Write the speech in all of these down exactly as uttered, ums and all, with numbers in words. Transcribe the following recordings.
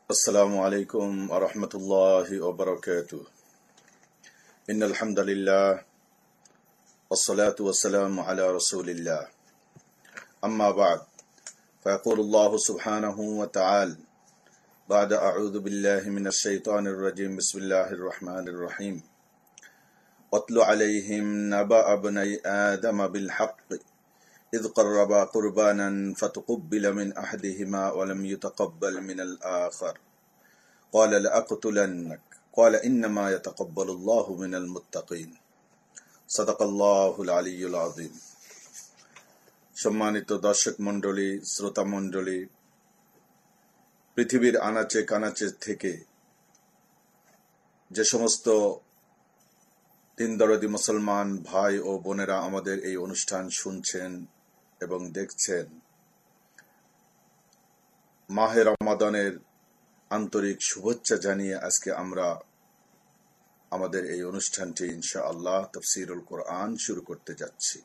السلام عليكم ورحمة الله وبركاته. إن الحمد لله والصلاة والسلام على رسول الله. أما بعد، فيقول الله سبحانه وتعالى بعد أعوذ بالله من الشيطان الرجيم بسم الله الرحمن الرحيم. واتل عليهم نبأ ابني آدم بالحق إذ قربا قربانا فتقبل من أحدهما ولم يتقبل من الآخر قال لأقتلنك قال إنما يتقبل الله من المتقين. صدق الله العلي العظيم. সম্মানিত দর্শক মণ্ডলী, শ্রোতা মণ্ডলী, পৃথিবীর আনাচে কানাচে থেকে যে সমস্ত দিন দরদি মুসলমান ভাই ও বোনেরা আমাদের এই অনুষ্ঠান শুনছেন এবং দেখছেন, মাহে রমাদানের আন্তরিক শুভেচ্ছা জানিয়ে আজকে আমরা আমাদের এই অনুষ্ঠানটি ইনশাআল্লাহ তাফসীরুল কোরআন শুরু করতে যাচ্ছি।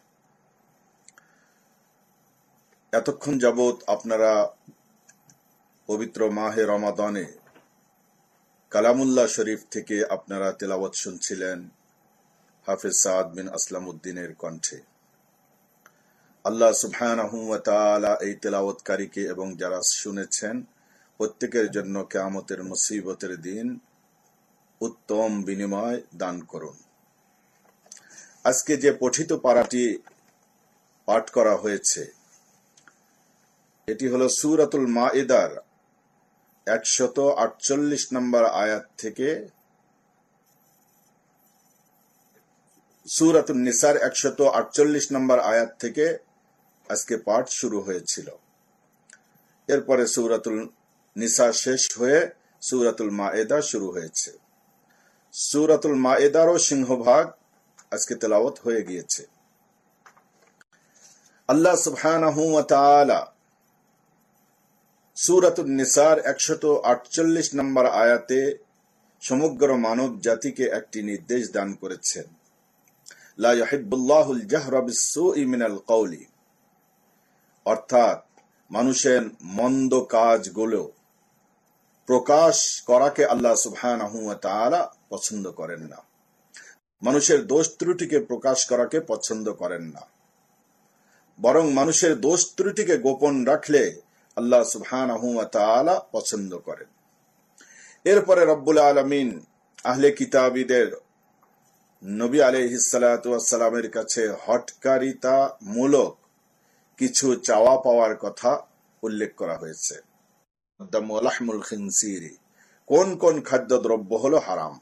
এতক্ষণ যাবৎ আপনারা পবিত্র মাহে রমাদানে কালামুল্লাহ শরীফ থেকে আপনারা তেলাওয়াত শুনছিলেন হাফেজ সাদ বিন আসলাম উদ্দিনের কণ্ঠে। আল্লাহ সুবহানাহু ওয়া তাআলা এই তেলাওয়াতকারীকে এবং যারা শুনেছেন প্রত্যেকের জন্য কিয়ামতের মুসিবতের দিন উত্তম বিনিময় দান করুন। আজকে যে পঠিত পারাটি পাঠ করা হয়েছে এটি হলো সূরাতুল মাইদার একশত আটচল্লিশ নম্বর আয়াত থেকে সূরাতুন নিসার একশত আটচল্লিশ নম্বর আয়াত থেকে আজকে পাঠ শুরু হয়েছিল। এরপরে সূরাতুল নিসা শেষ হয়ে সূরাতুল মাইদা শুরু হয়েছে। সূরাতুল মাইদারও সিংহভাগ আজকে তেলাওয়াত হয়ে গিয়েছে। আল্লাহ সুবহানাহু ওয়া তাআলা সূরাতুন নিসার একশত আটচল্লিশ নম্বর আয়াতে সমগ্র মানব জাতিকে একটি নির্দেশ দান করেছেন, লা ইউহিব্বুল্লাহুল জাহরা বিস-সুই মিনাল কওলি, অর্থাৎ মানুষের মন্দ কাজগুলো প্রকাশ করাকে আল্লাহ সুবহানাহু ওয়া তাআলা পছন্দ করেন না। মানুষের দোষ ত্রুটিকে প্রকাশ করাকে পছন্দ করেন না, বরং মানুষের দোষ ত্রুটিকে গোপন রাখলে আল্লাহ সুবহানাহু ওয়া তাআলা পছন্দ করেন। এরপরে রব্বুল আলামিন আহলে কিতাবীদের নবী আলাইহিস সালাতু ওয়াস সালামের কাছে হটকারিতা মূলক কিছু চাওয়া পাওয়ার কথা উল্লেখ করা হয়েছে। কোন কোন খাদ্যদ্রব্য হলো হারাম।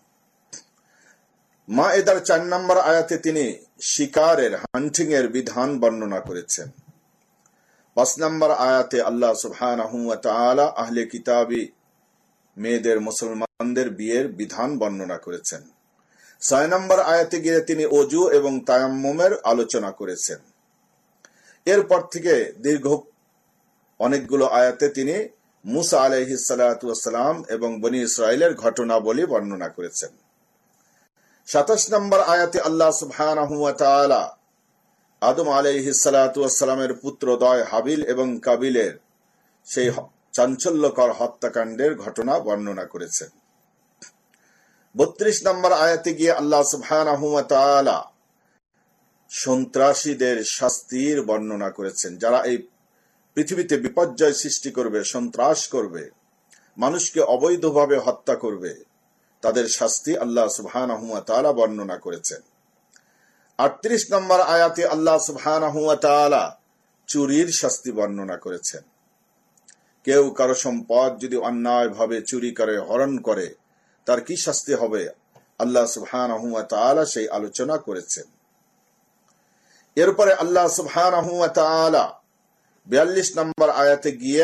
মাইদার চার নম্বর আয়াতে তিনি শিকারের হান্টিং এর বিধান বর্ণনা করেছেন। পাঁচ নম্বর আয়াতে আল্লাহ সুবহানাহু ওয়া তাআলা আহলে কিতাবী মেয়েদের মুসলমানদের বিয়ের বিধান বর্ণনা করেছেন। ছয় নম্বর আয়াতে গিয়ে তিনি ওযু এবং তায়াম্মুমের আলোচনা করেছেন। এরপর থেকে দীর্ঘ অনেকগুলো আয়াতে তিনি মুসা আলাইহিস সালাতু ওয়াস সালাম এবং বনি ইসরাইলের ঘটনাবলী বর্ণনা করেছেন। সাতাশ নম্বর আয়াতে আল্লাহ সুবহানাহু ওয়া তাআলা আদম আলাইহিস সালাতু ওয়াস সালামের পুত্রদ্বয় হাবিল এবং কাবিলের সেই চাঞ্চল্যকর হত্যাকাণ্ডের ঘটনা বর্ণনা করেছেন। বত্রিশ নম্বর আয়াতে গিয়ে আল্লাহ সুবহানাহু ওয়া তাআলা সন্ত্রাসীদের শাস্তির বর্ণনা করেছেন। যারা এই পৃথিবীতে বিপর্যয় সৃষ্টি করবে, সন্ত্রাস করবে, মানুষকে অবৈধভাবে হত্যা করবে, তাদের শাস্তি আল্লাহ সুবহানাহু ওয়া তাআলা বর্ণনা করেছেন। আটত্রিশ নম্বর আয়াতে আল্লাহ সুবহানাহু ওয়া তাআলা চুরির শাস্তি বর্ণনা করেছেন। কেউ কারো সম্পদ যদি অন্যায়ভাবে চুরি করে, হরণ করে, তার কি শাস্তি হবে আল্লাহ সুবহানাহু ওয়া তাআলা সেই আলোচনা করেছেন। এরপরে আল্লাহ সুবহানাহু ওয়া তাআলা বিয়াল্লিশ নম্বর আয়াতে গিয়ে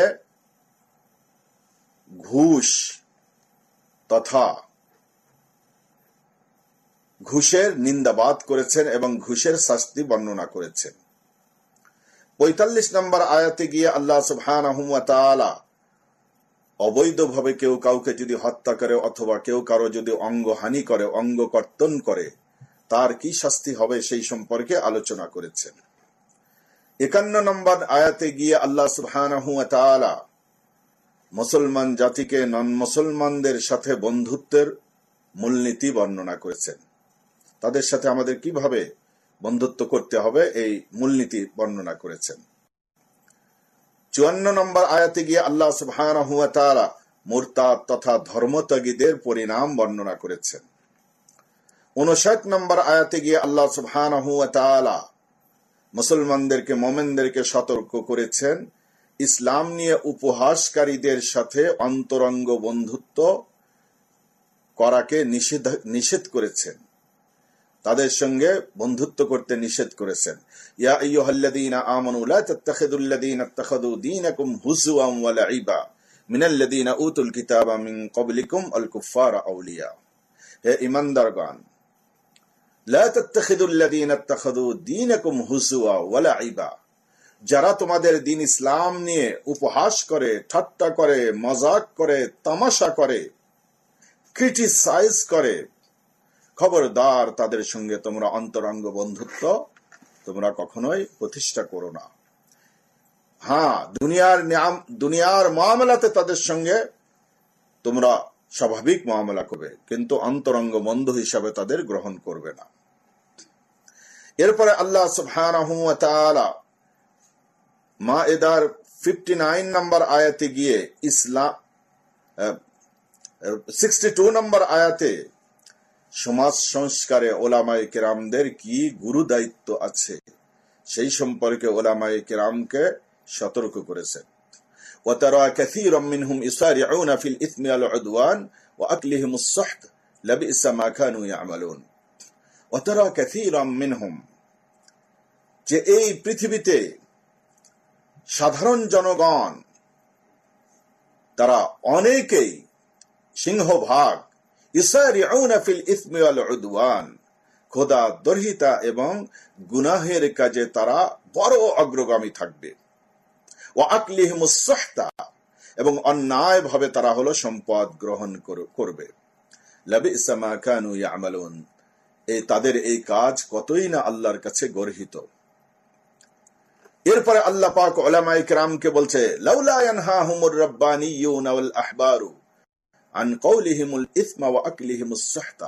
ঘুষ তথা ঘুষের নিন্দাবাদ করেছেন এবং ঘুষের শাস্তি বর্ণনা করেছেন। পঁয়তাল্লিশ নম্বর আয়াতে গিয়ে আল্লাহ সুবহানাহু ওয়া তাআলা অবৈধভাবে কেউ কাউকে যদি হত্যা করে অথবা কেউ কারো যদি অঙ্গহানি করে, অঙ্গ কর্তন করে, তার কি শাস্তি হবে সেই সম্পর্কে আলোচনা করেছেন। একান্ন নম্বর আয়াতে গিয়ে আল্লাহ সুবহানাহু ওয়া তাআলা মুসলমান জাতিকে নন মুসলমানদের সাথে বন্ধুত্বের মূলনীতি বর্ণনা করেছেন। তাদের সাথে আমাদের কিভাবে বন্ধুত্ব করতে হবে এই মূলনীতি বর্ণনা করেছেন। চুয়ান্ন নম্বর আয়াতে গিয়ে আল্লাহ সুবহানাহু ওয়া তাআলা মুরতাদ তথা ধর্মত্যাগীদের পরিণাম বর্ণনা করেছেন। উনষাট নম্বর আয়াতে গিয়ে আল্লাহ সুবহানাহু ওয়া তাআলা মুসলমানদেরকে মুমিনদেরকে সতর্ক করেছেন ইসলাম নিয়ে উপহাসকারীদের সাথে অন্তরঙ্গ বন্ধুত্ব করাকে নিষেধ নিষেধ করেছেন, তাদের সঙ্গে বন্ধুত্ব করতে নিষেধ করেছেন। ইয়া আইয়ুহাল্লাযীনা আমানু লা তাত্তাখিযুল্লাযীনা ইত্তাখাযু দীনাকুম হুজওয়ান ওয়া লাইবা মিনাল্লাযীনা উতুল কিতাবা মিন ক্বাবলিকুম আল কুফফারা আউলিয়া। হে ঈমানদারগণ, লা তাত্তাখিযুল্লাযীনা ইত্তাখাযু দীনাকুম হুজওয়া ওয়া লাইবা, যারা তোমাদের দ্বীন ইসলাম নিয়ে উপহাস করে, ঠাট্টা করে, মজাক করে, তামাশা করে, ক্রিটিসাইজ করে, খবরদার তাদের সঙ্গে তোমরা অন্তরঙ্গ বন্ধুত্ব তোমরা কখনোই প্রতিষ্ঠা করো না। হ্যাঁ, দুনিয়ার নিয়ম দুনিয়ার মামলাতে তাদের সঙ্গে তোমরা স্বাভাবিক মামলা করবে, কিন্তু অন্তরঙ্গ বন্ধু হিসাবে তাদের গ্রহণ করবে না। এরপরে আল্লাহ সুবহানাহু ওয়া তাআলা মায়েদার উনআশি নম্বর আয়াতে গিয়ে ইসলাম বাষট্টি নম্বর আয়াতে সমাজ সংস্কারে ওলামায়ে কেরামদের কি গুরু দায়িত্ব আছে সেই সম্পর্কে ওলামায়ে কেরামকে সতর্ক করেছেন। ওয়াতারা কাসীরাম মিনহুম ইসারিউনা ফিল ইসমি ওয়াল উদওয়ান ওয়া আকলিহিমুস সুহত লাবিসা মা কানু ইয়ামালুন। ওয়াতারা কাসীরাম মিনহুম, যে এই পৃথিবীতে সাধারণ জনগণ তারা অনেকেই সিংহভাগ ইসারিউনা ফিল ইসমি ওয়াল উদওয়ান, খোদা দর্হিতা এবং গুনাহের কাজে তারা বড় অগ্রগামী থাকবে। ওয়া আকলিহিমুস সুহতা, এবং অন্যায় ভাবে তারা হলো সম্পদ গ্রহণ করবে। লাবিসা মা কানু ইয়ামালুন, এই তাদের এই কাজ কতই না আল্লাহর কাছে গর্হিত। এরপরে আল্লাহ পাক উলামায়ে কিরামকে বলছে লাউলা ইয়ানহাহুমুর রাব্বানিয়ুনা ওয়াল আহবারু আন কওলিহিমুল ইসমা ওয়া আকলিহিমুস সুহতা।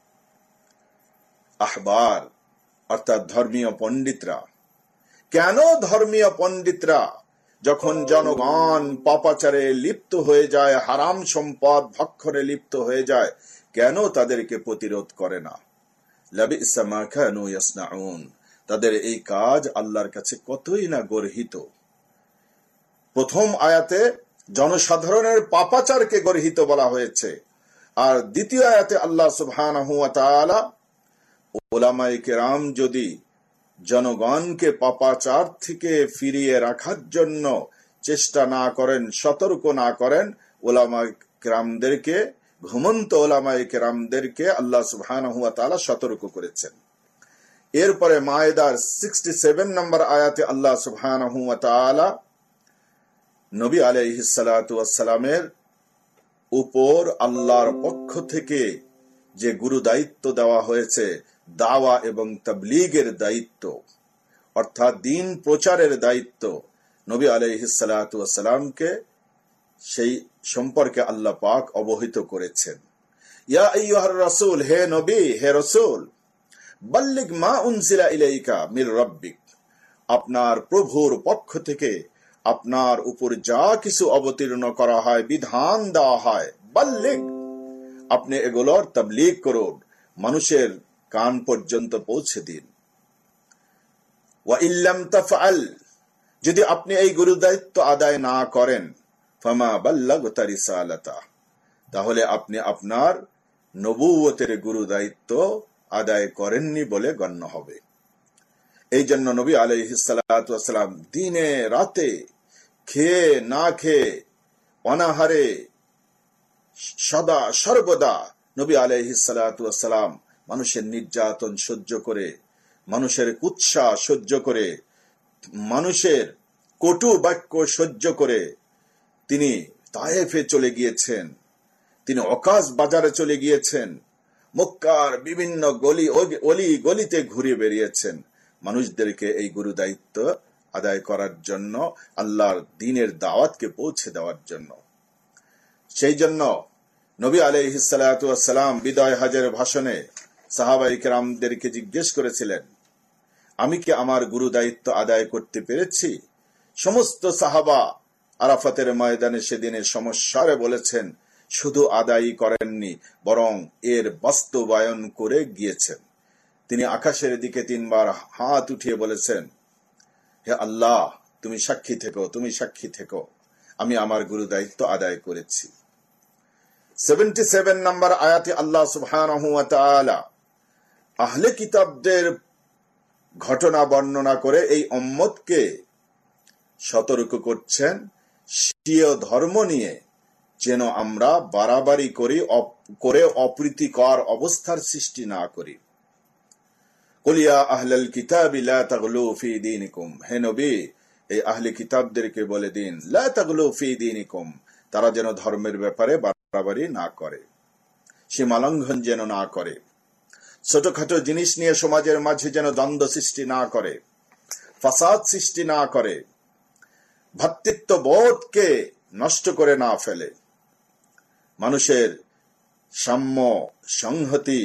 আহবার অর্থাৎ ধর্মীয় পণ্ডিতরা, কেন ধর্মীয় পণ্ডিতরা যখন জনগণ পাপাচারে লিপ্ত হয়ে যায়, হারাম সম্পদ ভক্ষণে লিপ্ত হয়ে যায়, কেন তাদেরকে প্রতিরোধ করে না? লাবিসা মা কানু ইয়াসনাউন, তাদের এই কাজ আল্লাহর কাছে কতই না গর্হিত। প্রথম আয়াতে জনসাধারণের পাপাচারকে গর্হিত বলা হয়েছে, আর দ্বিতীয় আয়াতে আল্লাহ সুবহানাহু ওয়া তাআলা উলামায়ে কেরাম যদি জনগণকে পাপাচার থেকে ফিরিয়ে রাখার জন্য চেষ্টা না করেন, সতর্ক না করেন, উলামায়ে কেরামদেরকে, ঘুমন্ত উলামায়ে কেরামদেরকে আল্লাহ সুবহানাহু ওয়া তাআলা সতর্ক করেছেন। এরপরে মায়েদার সাড়ষট্টি নম্বর আয়াতে আল্লাহ সুবহানাহু ওয়া তাআলা নবী আলাইহিস সালাতু ওয়াস সালামের উপর আল্লাহর পক্ষ থেকে যে গুরু দায়িত্ব দেওয়া হয়েছে, দাওয়া এবং তাবলীগের দায়িত্ব, অর্থাৎ দ্বীন প্রচারের দায়িত্ব, নবী আলাইহিস সালাতু ওয়াস সালামকে সেই সম্পর্কে আল্লাহ পাক অবহিত করেছেন। ইয়া আইয়ুহার রাসূল, হে নবী, হে রাসূল, বাল্লিগ মা উনজিলা ইলাইকা মির রাব্বিক, আপনার প্রভুর পক্ষ থেকে আপনার উপর যা কিছু অবতীর্ণ করা হয়, বিধান দেওয়া হয়, বাল্লিগ, আপনি এগুলোর তাবলীগ করুন, মানুষের কান পর্যন্ত পৌঁছে দিন। ওয়া ইল্লাম তাফআল, যদি আপনি এই গুরু দায়িত্ব আদায় না করেন, ফামা বাল্লাগতা রিসালাতা, তাহলে আপনি আপনার নবুয়তের গুরু দায়িত্ব আদায় করেননি বলে গণ্য হবে। এই জন্য নবী আলাইহিস সালাতু ওয়াস সালাম দিনে রাতে, খেয়ে না খেয়ে, অনাহারে, সদা সর্বদা নবী আলাইহিস সালাতু ওয়াস সালাম মানুষের নির্যাতন সহ্য করে, মানুষের কুৎসা সহ্য করে, মানুষের কটু বাক্য সহ্য করে তিনি তায়েফে চলে গিয়েছেন, তিনি ওকাজ বাজারে চলে গিয়েছেন, মক্কার বিভিন্ন গলি অলি গলিতে ঘুরে বেরিয়েছেন মানুষদেরকে এই গুরু দায়িত্ব আদায় করার জন্য, আল্লাহর দ্বীনের দাওয়াতকে পৌঁছে দেওয়ার জন্য। সেই জন্য নবী আলাইহিস সালাতু ওয়াস সালাম বিদায় হজের ভাষণে সাহাবায়ে কেরামদেরকে জিজ্ঞেস করেছিলেন, আমি কি আমার গুরু দায়িত্ব আদায় করতে পেরেছি? সমস্ত সাহাবা আরাফাতের ময়দানে সেদিনের সমস্যারে বলেছেন, শুধু আদায়ই করেননি, বরং এর বাস্তবায়ন করে গিয়েছেন। তিনি আকাশের দিকে তিনবার হাত উঠিয়ে বলেছেন, হে আল্লাহ, তুমি সাক্ষী থেকো, তুমি সাক্ষী থেকো, আমি আমার গুরু দায়িত্ব আদায় করেছি। সত্তর নম্বর আয়াতে আল্লাহ সুবহানাহু ওয়া তাআলা আহলে কিতাবদের ঘটনা বর্ণনা করে এই উম্মতকে সতর্ক করছেন, স্বীয় ধর্ম নিয়ে যেন আমরা বাড়াবাড়ি করি করে অপ্রীতিকর অবস্থার সৃষ্টি না করি। কুল ইয়া আহলাল কিতাবি লা তাগলু ফি দীনিকুম, হে নবী, এই আহলে কিতাবদেরকে বলে দিন, লা তাগলু ফি দীনিকুম, তারা যেন ধর্মের ব্যাপারে বাড়াবাড়ি না করে, সীমালঙ্ঘন যেন না করে, ছোটখাটো জিনিস নিয়ে সমাজের মাঝে যেন দ্বন্দ্ব সৃষ্টি না করে, ফাসাদ সৃষ্টি না করে, ভ্রাতৃত্ব বোধকে নষ্ট করে না ফেলে, মানুষের সাম্য সংহতি,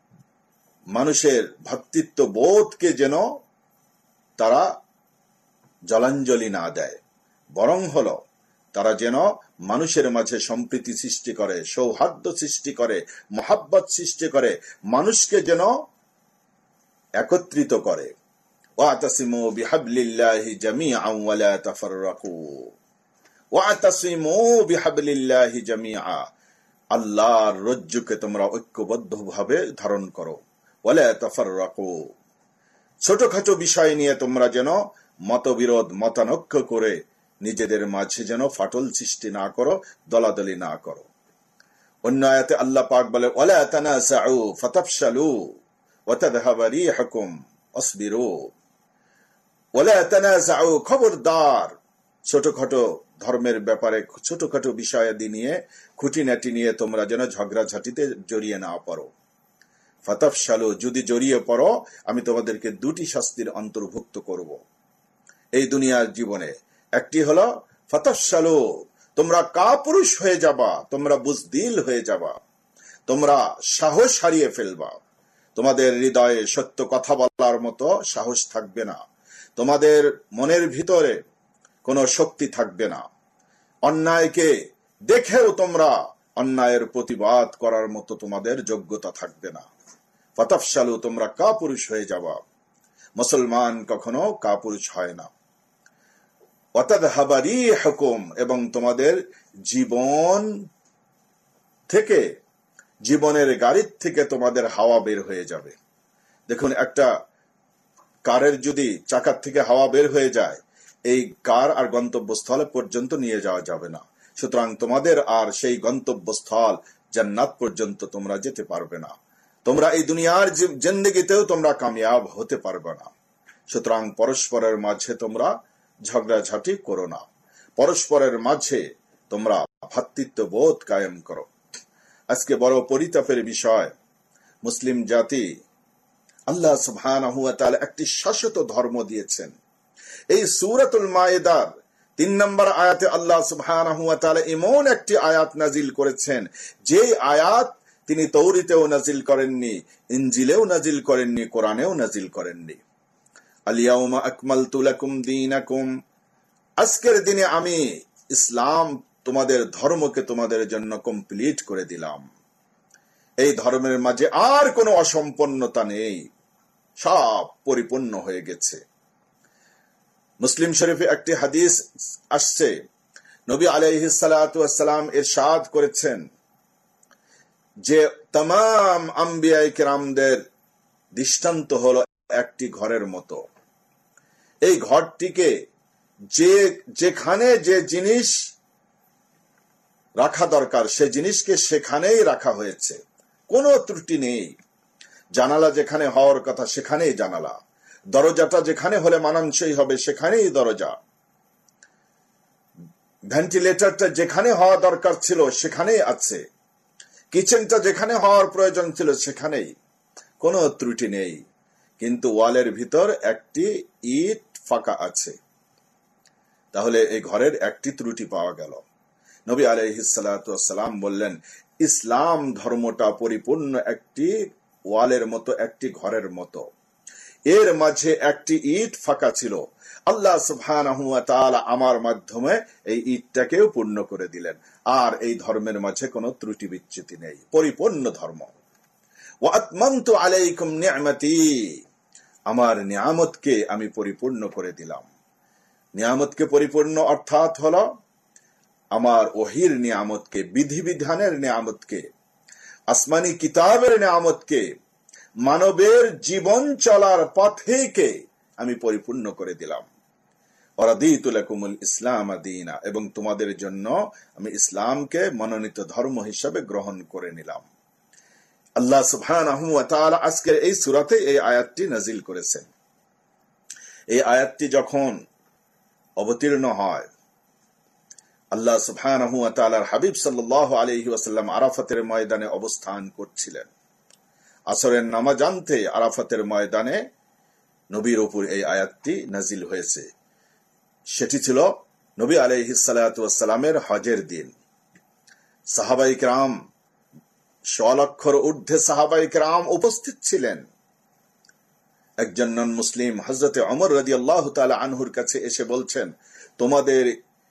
মানুষের ভ্রাতৃত্ব বোধকে যেন তারা জলাঞ্জলি না দেয়, বরং হলো তারা যেন মানুষের মাঝে সম্প্রীতি সৃষ্টি করে, সৌহার্দ্য সৃষ্টি করে, মহাব্বত সৃষ্টি করে, মানুষকে যেন একত্রিত করে। ওয়াতাসিমু বিহাবলিল্লাহি জামিআন ওয়া লা তাফাররাকু, ওয়াতাসিমু বিহাবলিল্লাহি জামিআ, আল্লাহর রজ্জুকে তোমরা ঐক্যবদ্ধভাবে ধারণ করো, ওয়া লা তাফাররাকু, ছোটখাটো বিষয় নিয়ে তোমরা যেন মতবিরোধ মতানৈক্য করে নিজেদের মাঝে যেন ফাটল সৃষ্টি না করো, দলাদলি না করো। অন্য আয়াতে আল্লাহ পাক বলে, ওয়ালা তানাসাউ ফাতাফশালু ওয়া তাযহাবা রিহুকুম আসবিরু, ওয়ালা তানাসাউ, খবরদার ছোটখাটো ধর্মের ব্যাপারে, ছোটখাটো বিষয়াদি নিয়ে, খুঁটিনাটি নিয়ে তোমরা যেন ঝগড়াঝাটিতে জড়িয়ে না পড়ো। ফাতাফশালু, যদি জড়িয়ে পড়ো আমি তোমাদেরকে দুটি শাস্তির অন্তর্ভুক্ত করব এই দুনিয়ার জীবনে। একটি হলো ফাতাফশালু, তোমরা কাপুরুষ হয়ে যাবা, তোমরা বুজদিল হয়ে যাবা, তোমরা সাহস হারিয়ে ফেলবা, তোমাদের হৃদয়ে সত্য কথা বলার মতো সাহস থাকবে না, তোমাদের মনের ভিতরে কোনো শক্তি থাকবে না, অন্যায়কে দেখেও তোমরা অন্যায়ের প্রতিবাদ করার মতো তোমাদের যোগ্যতা থাকবে না। ফাতাফশালু, তোমরা কাপুরুষ হয়ে যাবা। মুসলমান কখনো কাপুরুষ হয় না। ওয়াতাযহাবা রিহুকুম, এবং তোমাদের জীবন থেকে, জীবনের গাড়ির থেকে তোমাদের হাওয়া বের হয়ে যাবে। দেখুন, একটা কারের যদি চাকার থেকে হাওয়া বের হয়ে যায়, এই কার আর গন্তব্যস্থল পর্যন্ত নিয়ে যাওয়া যাবে না। সুতরাং তোমাদের আর সেই গন্তব্যস্থল জান্নাত পর্যন্ত তোমরা যেতে পারবে না, তোমরা এই দুনিয়ার জিন্দেগিতেও তোমরা কামিয়াব হতে পারবে না। সুতরাং পরস্পরের মাঝে তোমরা ঝগড়াঝাটি করো না, পরস্পরের মাঝে তোমরা ভ্রাতৃত্ব বোধ কায়েম করো। আজকে বড় পরিতাপের বিষয়, মুসলিম জাতি, আল্লাহ সুবহানাহু ওয়া তাআলা একটি শাশ্বত ধর্ম দিয়েছেন। এই সূরাতুল মায়েদার তিন নম্বর আয়াতে আল্লাহ সুবহানাহু ওয়া তাআলা এমন একটি আয়াত নাজিল করেছেন, যে আয়াত তিনি তৌরাতেও নাজিল করেননি, ইনজিলেও নাজিল করেননি, কোরআনেও নাজিল করেননি। আল-ইয়াউমা আকমালতু লাকুম দীনাকুম, আজকের দিনে আমি ইসলাম, তোমাদের ধর্মকে তোমাদের জন্য কমপ্লিট করে দিলাম। এই ধর্মের মাঝে আর কোনো অসম্পূর্ণতা নেই, সব পরিপূর্ণ হয়ে গেছে। মুসলিম শরীফে একটি হাদিস আসছে, নবী আলাইহিস সালাতু ওয়াস সালাম ইরশাদ করেছেন যে तमाम আম্বিয়া কিরামদের দৃষ্টান্ত হলো একটি ঘরের মতো। এই ঘরটিকে যে যেখানে যে জিনিস রাখা দরকার সে জিনিসকে সেখানেই রাখা হয়েছে, কোনো ত্রুটি নেই। জানালা যেখানে হওয়ার কথা সেখানেই জানালা, দরজাটা যেখানে হলে মানানসই হবে সেখানেই দরজা, ভেন্টিলেটরটা যেখানে হওয়া দরকার ছিল সেখানেই আছে, কিচেনটা যেখানে হওয়ার প্রয়োজন ছিল সেখানেই, কোনো ত্রুটি নেই। কিন্তু ওয়ালের ভিতর একটি ইট ফাঁকা আছে, তাহলে এই ঘরের একটি ত্রুটি পাওয়া গেল। নবী আলাইহিস সালাতু ওয়াস সালাম বললেন, ইসলাম ধর্মটা পরিপূর্ণ একটি ওয়ালের মতো, একটি ঘরের মতো। এর মাঝে একটি ইট ফাঁকা ছিল, আল্লাহ সুবহানাহু ওয়া তাআলা আমার মাধ্যমে এই ইটটাকেও পূর্ণ করে দিলেন। আর এই ধর্মের মাঝে কোনো ত্রুটি বিচ্যুতি নেই, পরিপূর্ণ ধর্ম। ওয়া আতমামতু আলাইকুম নি'মাতি, আমার নিয়ামতকে আমি পরিপূর্ণ করে দিলাম। নিয়ামতকে পরিপূর্ণ অর্থাৎ হলো আমার ওহির নিয়ামতকে, বিধিবিধানের নিয়ামতকে, আসমানি কিতাবের নিয়ামতকে, মানবের জীবন চলার পথেকে আমি পরিপূর্ণ করে দিলাম। ওয়ারাদিতু লাকুমুল ইসলাম দীনা, এবং তোমাদের জন্য আমি ইসলামকে মনোনীত ধর্ম হিসাবে গ্রহণ করে নিলাম। আল্লাহ সুবহানাহু ওয়া তাআলা আজকের এই সূরাতে এই আয়াতটি নাজিল করেছেন। এই আয়াতটি যখন অবতীর্ণ হয়, আল্লাহ সুবহানাহু ওয়া তাআলার হাবিব সাল্লাল্লাহু আলাইহি ওয়াসাল্লাম আরাফাতের ময়দানে অবস্থান করছিলেন। আসরের নামাজ আনতে আরাফাতের ময়দানে নবীর উপর এই আয়াতটি নাজিল হয়েছে। সেটি ছিল নবী আলাইহিস সালাতু ওয়াস সালামের হজের দিন। সাহাবায়ে কেরাম, শ'লক্ষর ঊর্ধ্বে সাহাবায়ে কেরাম উপস্থিত ছিলেন। একজন নন মুসলিম হযরতে ওমর রাদিয়াল্লাহু তাআলা আনহুর কাছে এসে বলছেন, তোমাদের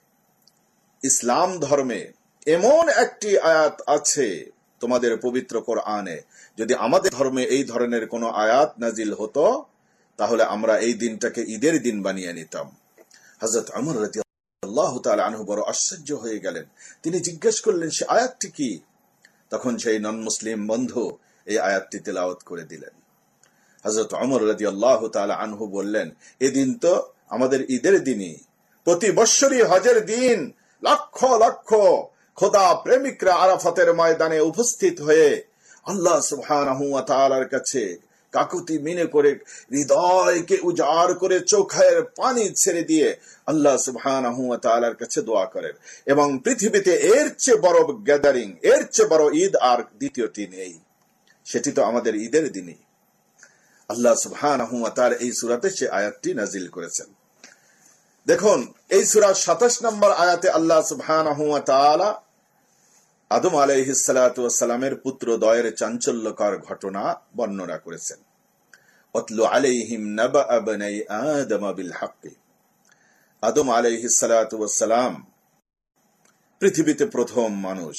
ইসলাম ধর্মে এমন একটি আয়াত আছে তোমাদের পবিত্র কোরআনে, যদি আমাদের ধর্মে এই ধরনের কোন আয়াত নাজিল হতো তাহলে আমরা এই দিনটাকে ঈদের দিন বানিয়ে নিতাম। হযরত ওমর রাদিয়াল্লাহু তাআলা আনহু বড় আশ্চর্য হয়ে গেলেন। তিনি জিজ্ঞেস করলেন, সে আয়াতটি কি? তখন সেই নন মুসলিম বন্ধু এই আয়াতটি তেলাওয়াত করে দিলেন। হযরত ওমর রাদিয়াল্লাহু তাআলা আনহু বললেন, এদিন তো আমাদের ঈদের দিনই, প্রতি বৎসরই হজের দিন লক্ষ লক্ষ খোদা প্রেমিকরা আরাফাতের ময়দানে উপস্থিত হয়ে আল্লাহ সুবহানাহু ওয়া তাআলার কাছে কাকুতি মিনে করে, হৃদয়কে উজাড় করে, চোখের পানি ছেড়ে দিয়ে আল্লাহ সুবহানাহু ওয়া তাআলার কাছে দোয়া করেন। এবং পৃথিবীতে এর চেয়ে বড় গ্যাদারিং, এর চেয়ে বড় ঈদ আর দ্বিতীয়টি নেই। সেটি তো আমাদের ঈদের দিনই। আল্লাহ সুবহানাহু ওয়া তাআলা এই সূরাতে সে আয়াতটি নাজিল করেছেন। দেখুন, এই সূরার সাতাশ নম্বর আয়াতে আল্লাহ সুবহানাহু ওয়া তাআলা আদম আলাইহিস সালাতু ওয়াস সালামের পুত্রদ্বয়ের চাঞ্চল্যকর ঘটনা বর্ণনা করেছেন। ওয়াতলু আলাইহিম নাবা বনি আদম বিল হক। আদম আলাইহিস সালাতু ওয়াস সালাম পৃথিবীতে প্রথম মানুষ।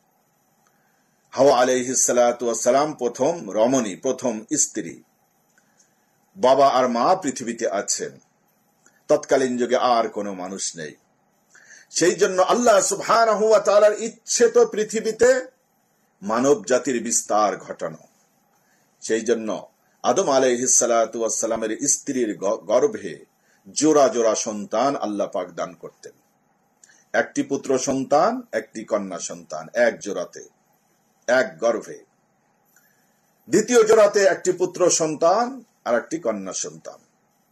হাওয়া আলাইহিস সালাতু ওয়াস সালাম প্রথম রমণী, প্রথম স্ত্রী। বাবা আর মা পৃথিবীতে আছেন, তৎকালীন যুগে আর কোনো মানুষ নেই। সেই জন্য আল্লাহ সুবহানাহু ওয়া তাআলার ইচ্ছে তো পৃথিবীতে মানব জাতির বিস্তার ঘটানো। সেই জন্য আদম আলাইহিস সালাতু ওয়াস সালামের স্ত্রীর গর্ভে জোড়া জোড়া সন্তান আল্লাহ পাক দান করতেন। একটি পুত্র সন্তান, একটি কন্যা সন্তান, এক জোড়াতে, এক গর্ভে। দ্বিতীয় জোড়াতে একটি পুত্র সন্তান আর একটি কন্যা সন্তান।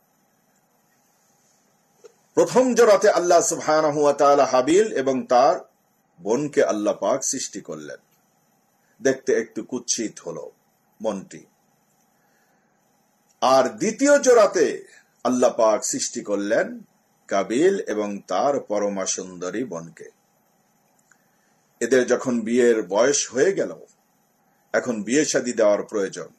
প্রথম জোড়াতে আল্লাহ সুবহানাহু ওয়া তাআলা হাবিল এবং তার বোনকে আল্লাহ পাক সৃষ্টি করলেন। দেখতে একটু কুৎসিত হলো মনটি। আর দ্বিতীয় জোড়াতে আল্লাহ পাক সৃষ্টি করলেন কাবিল এবং তার পরমা সুন্দরী বোনকে। এদের যখন বিয়ের বয়স হয়ে গেল, এখন বিয়ে শাদী দেওয়ার প্রয়োজন।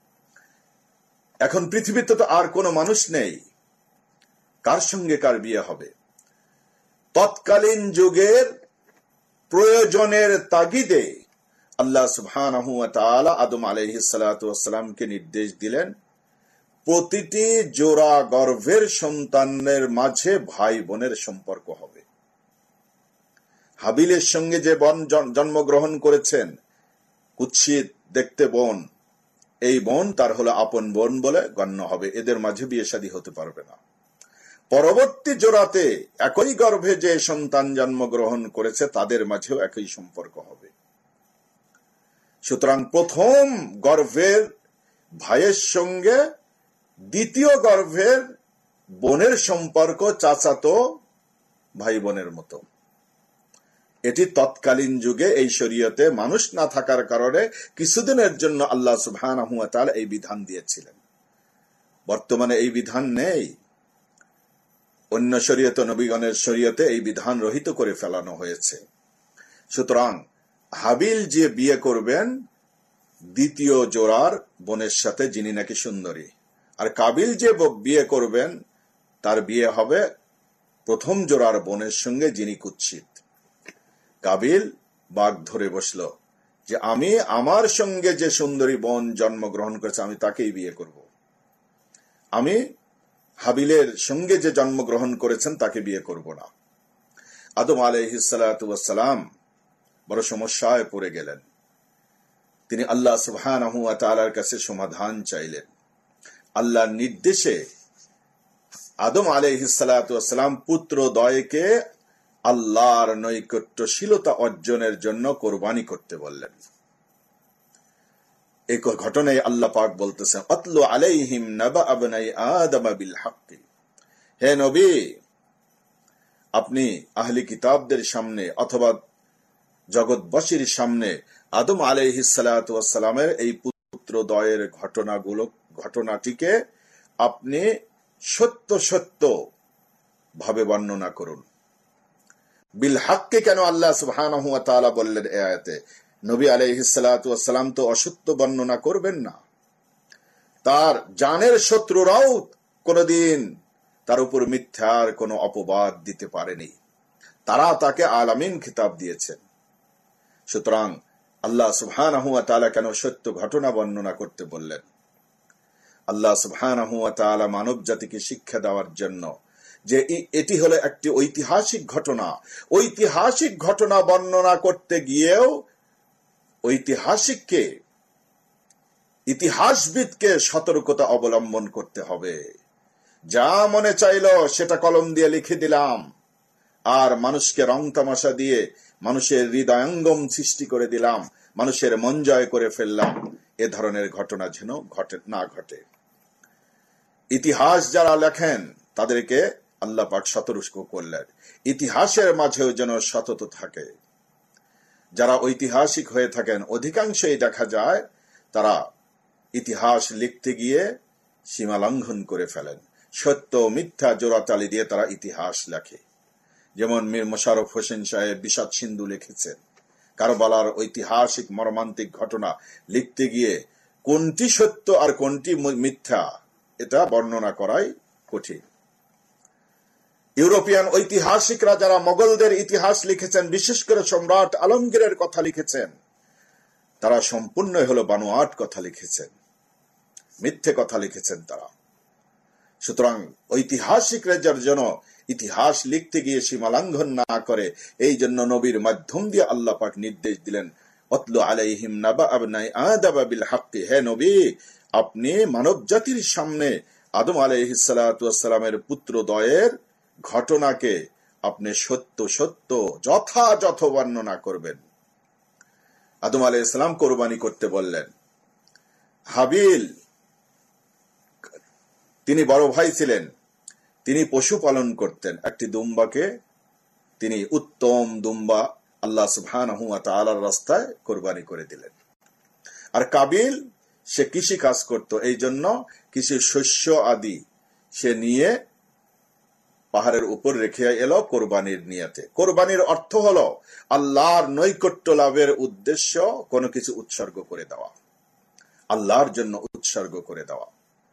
এখন পৃথিবীতে তো আর কোনো মানুষ নেই, কার সঙ্গে কার বিয়ে হবে? তৎকালীন যুগের প্রয়োজনের তাগিদে আল্লাহ সুবহানাহু ওয়া তাআলা আদম আলাইহিস সালাতু ওয়াস সালামকে নির্দেশ দিলেন, প্রতিটি জোড়া গর্ভের সন্তানের মাঝে ভাই বোনের সম্পর্ক হবে। হাবিলের সঙ্গে যে বোন জন্মগ্রহণ করেছেন, কুৎসিত দেখতে বোন, এই বোন তার হলো আপন বোন বলে গণ্য হবে, এদের মাঝে বিয়ে শাদী হতে পারবে না। পরবর্তী জোড়াতে একই গর্ভে যে সন্তান জন্মগ্রহণ করেছে তাদের মাঝেও একই সম্পর্ক হবে। সুতরাং প্রথম গর্ভের ভাইয়ের সঙ্গে দ্বিতীয় গর্ভের বোনের সম্পর্ক চাচাতো ভাই বোনের মতো। এটি তৎকালীন যুগে এই শরীয়তে মানুষ না থাকার কারণে কিছুদিনের জন্য আল্লাহ সুবহানাহু ওয়া তাআলা এই বিধান দিয়েছিলেন। বর্তমানে এই বিধান নেই। অন্য শরীয়তে, নবীগণের শরীয়তে এই বিধান রহিত করে ফেলানো হয়েছে। সুতরাং হাবিল যে বিয়ে করবেন দ্বিতীয় জোড়ার বোনের সাথে, যিনি নাকি সুন্দরী, আর কাবিল যে বিয়ে করবেন তার বিয়ে হবে প্রথম জোড়ার বোনের সঙ্গে, যিনি কুৎসিত। কাবিল বাঘ ধরে বসল যে আমি আমার সঙ্গে যে সুন্দরী বোন জন্মগ্রহণ করেছে আমি তাকেই বিয়ে করব, আমি হাবিলের সঙ্গে যে জন্মগ্রহণ করেছেন তাকে বিয়ে করব না। আদম আলাইহিস সালাতু ওয়াস সালাম বড় সমস্যায় পড়ে গেলেন। তিনি আল্লাহ সুবহানাহু ওয়া তাআলার কাছে সমাধান চাইলেন। আল্লাহর নির্দেশে আদম আলাইহিস সালাতু ওয়াস সালাম পুত্র দয়কে আল্লাহর নৈকট্যশীলতা অর্জনের জন্য কোরবানি করতে বললেন। এই ঘটনায় আল্লাহ পাক বলতেছেন, আতলু আলাইহিম নাবা আবনাই আদম বিল হক। হে নবী, আপনি আহলি কিতাবদের সামনে অথবা জগৎবাসীর সামনে আদম আলাইহিস সালাতু ওয়াস সালামের এই পুত্র দয়ের ঘটনাগুলো ঘটনাটিকে আপনি সত্য সত্য ভাবে বর্ণনা করুন। বিল হককে কেন আল্লাহ সুবহানাহু ওয়া তাআলা বললেন এই আয়াতে? নবী আলাইহিস সালাতু ওয়াস সালাম তো অসত্য বর্ণনা করবেন না। তার জানের শত্রুরাও কোনদিন তার উপর মিথ্যার কোনো অপবাদ দিতে পারেনি, তারা তাকে আলামিন খিতাব দিয়েছেন। সুতরাং আল্লাহ সুবহানাহু ওয়া তাআলা কেন সত্য ঘটনা বর্ণনা করতে বললেন? আল্লাহ সুবহানাহু ওয়া তাআলা মানব জাতিকে শিক্ষা দেওয়ার জন্য যে এটি হলো একটি ঐতিহাসিক ঘটনা, ঐতিহাসিক ঘটনা বর্ণনা করতে গিয়েও ঐতিহাসিককে, ইতিহাসবিদকে সতর্কতা অবলম্বন করতে হবে। যা মনে চাইলো সেটা কলম দিয়ে লিখে দিলাম আর মানুষকে রং তামাশা দিয়ে মানুষের হৃদয়ঙ্গম সৃষ্টি করে দিলাম, মানুষের মন জয় করে ফেললাম, এ ধরনের ঘটনা যেন ঘটে না ঘটে। ইতিহাস যারা লেখেন তাদেরকে আল্লাহ পাক সতর্ক করলেন, ইতিহাসের মাঝেও যেন সততা থাকে। যারা ঐতিহাসিক হয়ে থাকেন অধিকাংশই দেখা যায় তারা ইতিহাস লিখতে গিয়ে সীমা লঙ্ঘন করে ফেলেন, সত্য মিথ্যা জোড়াতালি দিয়ে তারা ইতিহাস লেখে। যেমন মীর মোশাররফ হোসেন সাহেব বিষাদ সিন্ধু লিখেছেন। কারবালার ঐতিহাসিক মর্মান্তিক ঘটনা লিখতে গিয়ে কোনটি সত্য আর কোনটি মিথ্যা এটা বর্ণনা করাই কঠিন। ইউরোপিয়ান ঐতিহাসিকরা যারা মোগলদের ইতিহাস লিখেছেন, বিশেষ করে সম্রাট আলমগীরের কথা লিখেছেন, তারা সম্পূর্ণ হলো বানোয়াট কথা লিখেছেন, মিথ্যে কথা লিখেছেন তারা। সুতরাং ঐতিহাসিকরা যার জন্য ইতিহাস লিখতে গিয়ে সীমালঙ্ঘন না করে, এই জন্য নবীর মাধ্যম দিয়ে আল্লাহ পাক নির্দেশ দিলেন, আতলু আলাইহিম নাবা আবনাই আদম বিল হক। হে নবী, আপনি মানব জাতির সামনে আদম আলাইহিস সালাতু ওয়াস সালামের পুত্র দয়ের ঘটনাকে আপনি সত্য সত্য যথাযথ বর্ণনা করবেন। আদম আলাইহিস সালাম কোরবানি করতে বললেন। হাবিল তিনি বড় ভাই ছিলেন, তিনি পশু পালন করতেন। একটি দুম্বাকে তিনি উত্তম দুম্বা আল্লাহ সুবহানাহু ওয়া তাআলার রাস্তায় কোরবানি করে দিলেন। আর কাবিল সে কৃষি কাজ করত, এই জন্য কিছু শস্য আদি সে নিয়ে পাহাড়ের উপর রেখে এলো কোরবানির নিয়তে। কোরবানির অর্থ হলো আল্লাহর নৈকট্য লাভের উদ্দেশ্য কোনো কিছু উৎসর্গ করে দেওয়া, আল্লাহর জন্য উৎসর্গ করে দেওয়া।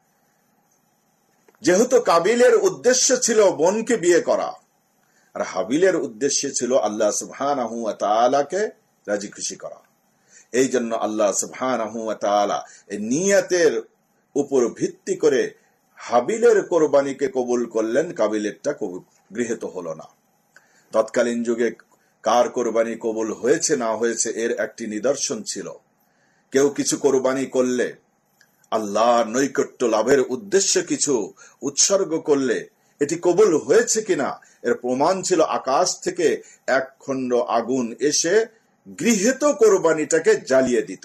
যেহেতু কাবিলের উদ্দেশ্য ছিল বোনকে বিয়ে করা, আর হাবিলের উদ্দেশ্য ছিল আল্লাহ সুবহানাহু ওয়া তাআলাকে রাজি খুশি করা, এই জন্য আল্লাহ সুবহানাহু ওয়া তাআলা এই নিয়তের উপর ভিত্তি করে হাবিলের কোরবানিকে কবুল করলেন, কাবিলেরটা গৃহীত হলো না। তৎকালীন যুগে কার কোরবানি কবুল হয়েছে না হয়েছে এর একটি নিদর্শন ছিল। কেউ কিছু কোরবানি করলে, আল্লাহর নৈকট্য লাভের উদ্দেশ্যে কিছু উৎসর্গ করলে এটি কবুল হয়েছে কিনা এর প্রমাণ ছিল আকাশ থেকে এক খণ্ড আগুন এসে গৃহীত কোরবানিটাকে জ্বালিয়ে দিত।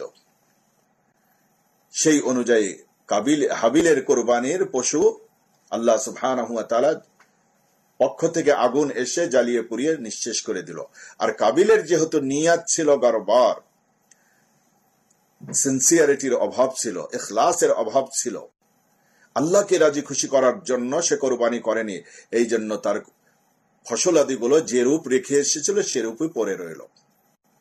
সেই অনুযায়ী কাবিল হাবিলের কোরবানির পশু আল্লাহ সুবহানাহু ওয়া তাআলা পক্ষ থেকে আগুন এসে জ্বালিয়ে পুড়িয়ে নিঃশেষ করে দিল। আর কাবিলের যেহেতু নিয়াত ছিল গরবার, সিনসিয়ারিটির অভাব ছিল, ইখলাসের অভাব ছিল, আল্লাহকে রাজি খুশি করার জন্য সে কোরবানি করেনি। এই জন্য তার ফসল আদিগুলো যে রূপ রেখে এসেছিল সে রূপই পড়ে রইল।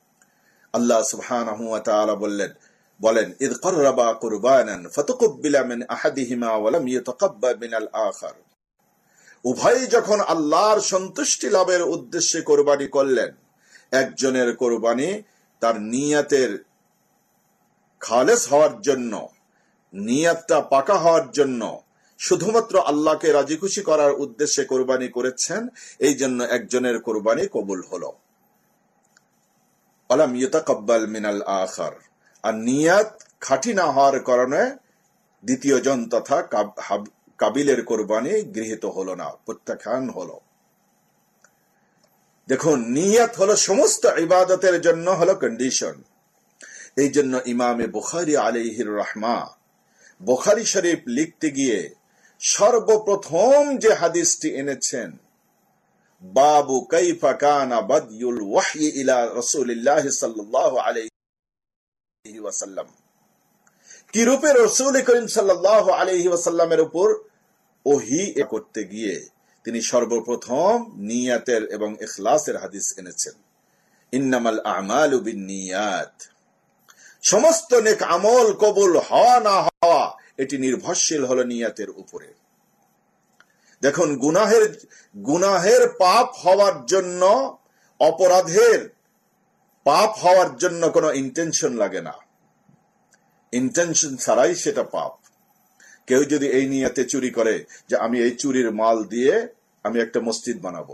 আল্লাহ সুবহানাহু ওয়া তাআলা বললেন বলেন ইয ক্বাররাবা কুরবানান ফাতাকাব্বালা মিন আহাদিহিমা ওয়া লাম ইউতাকাব্বাল মিনাল আখার। উভয় যখন আল্লাহর সন্তুষ্টি লাভের উদ্দেশ্যে কোরবানি করলেন, একজনের কোরবানি তার নিয়তের খালেস হওয়ার জন্য, নিয়তটা পাকা হওয়ার জন্য, শুধুমাত্র আল্লাহকে রাজি খুশি করার উদ্দেশ্যে কোরবানি করেছেন, এই জন্য একজনের কোরবানি কবুল হলো। ওয়ালাম ইউতাকাব্বাল মিনাল আখার, আর নিয়ত খাঁটি না হওয়ার কারণে দ্বিতীয় জন তথা কাবিলের কোরবানি গৃহীত হলো না, প্রত্যাখ্যান হলো। দেখুন, নিয়ত হলো সমস্ত ইবাদতের জন্য হলো কন্ডিশন। এই জন্য ইমামে বুখারী আলাইহির রাহমা বুখারী শরীফ লিখতে গিয়ে সর্বপ্রথম যে হাদিসটি এনেছেন, বাবু কাইফা কানা বাদয়ুল ওয়াহয়ি ইলা রাসূলিল্লাহ সাল্লাল্লাহু আলাইহি ওয়াসাল্লাম, কি রূপে রাসূল করিম সাল্লাল্লাহু আলাইহি ওয়াসাল্লামের উপর ওহী করতে গিয়ে তিনি সর্বপ্রথম নিয়তের এবং ইখলাসের হাদিস এনেছেন। ইন্নামাল আমালু বিন্নিয়াত, সমস্ত নেক আমল কবুল হওয়া না হওয়া এটি নির্ভরশীল হলো নিয়তের উপরে। দেখুন, গুনাহের গুনাহের পাপ হওয়ার জন্য, অপরাধের পাপ হওয়ার জন্য কোনো ইন্টেনশন লাগে না, ইন্টেনশন ছাড়াই সেটা পাপ। কেউ যদি এই নিয়তে চুরি করে যে আমি এই চুরির মাল দিয়ে আমি একটা মসজিদ বানাবো,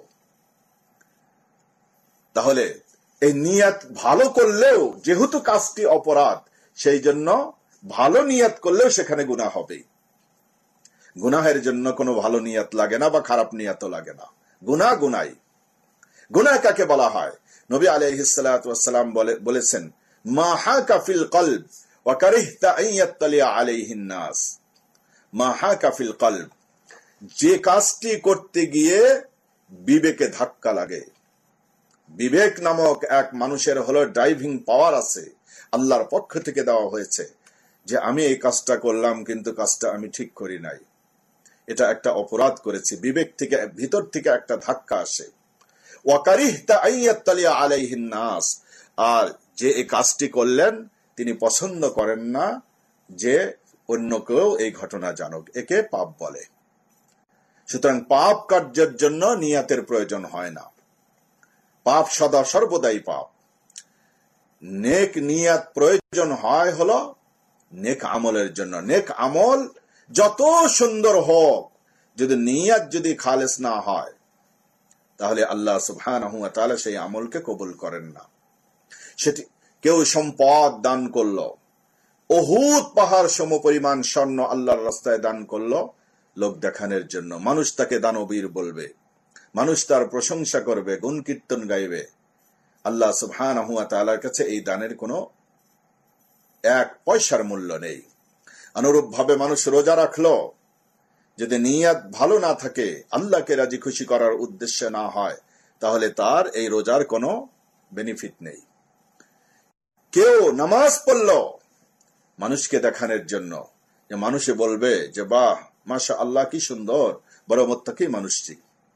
তাহলে এই নিয়ত ভালো করলেও যেহেতু কাজটি অপরাধ, সেই জন্য ভালো নিয়ত করলেও সেখানে গুনাহ হবে। গুনাহের জন্য কোনো ভালো নিয়ত লাগে না বা খারাপ নিয়তও লাগে না, গুনাহ গুনাই। গুনাহ কাকে বলা হয়? নবী আলাইহিস সালাতু ওয়াস সালাম বলেছেন, মা হাকা ফিল কলব ওয়া কারিহতা আন ইয়াত্তালিয়া আলাইহিন নাস। মা হাকা ফিল কলব, যে কাজটি করতে গিয়ে বিবেকে ধাক্কা লাগে। বিবেক নামক এক মানুষের হলো ড্রাইভিং পাওয়ার আছে, আল্লাহর পক্ষ থেকে দেওয়া হয়েছে, যে আমি এই কাজটা করলাম কিন্তু কাজটা আমি ঠিক করি নাই, এটা একটা অপরাধ করেছি। বিবেক থেকে, ভিতর থেকে একটা ধাক্কা আসে। ওয়া কারিহতা আন ইয়াত্তালিয়া আলাইহিন নাস, আর যে এই কাজটি করলেন তিনি পছন্দ করেন না যে অন্য কেউ এই ঘটনা জানুক, একে পাপ বলে। সুতরাং পাপ কার্যের জন্য নিয়তের প্রয়োজন হয় না, পাপ সদা সর্বদাই পাপ। নেক নিয়ত প্রয়োজন হয় হলো নেক আমলের জন্য। নেক আমল যত সুন্দর হোক, যদি নিয়ত যদি খালেস না হয়, তাহলে আল্লাহ সুবহানাহু ওয়া তাআলা সেই আমলকে কবুল করেন না। সেটি কেউ সম্পদ দান করলো, উহুদ পাহাড় সমপরিমাণ স্বর্ণ আল্লাহর রাস্তায় দান করলো লোক দেখানোর জন্য, মানুষ তাকে দানবীর বলবে, মানুষ তার প্রশংসা করবে, গুণ কীর্তন গাইবে, আল্লাহ সুবহানাহু ওয়া তাআলার কাছে এই দানের কোনো এক পয়সার মূল্য নেই। অনুরূপ ভাবে মানুষ রোজা রাখলো, যদি নিয়ত ভালো না থাকে, আল্লাহকে রাজি খুশি করার উদ্দেশ্যে না হয়, তাহলে তার এই রোজার কোনো বেনিফিট নেই। কেউ নামাজ পড়লো মানুষকে দেখানোর জন্য, যে মানুষে বলবে যে বাহ মাশা আল্লাহ কি সুন্দর, বড় মুত্তাকি মানুষটি,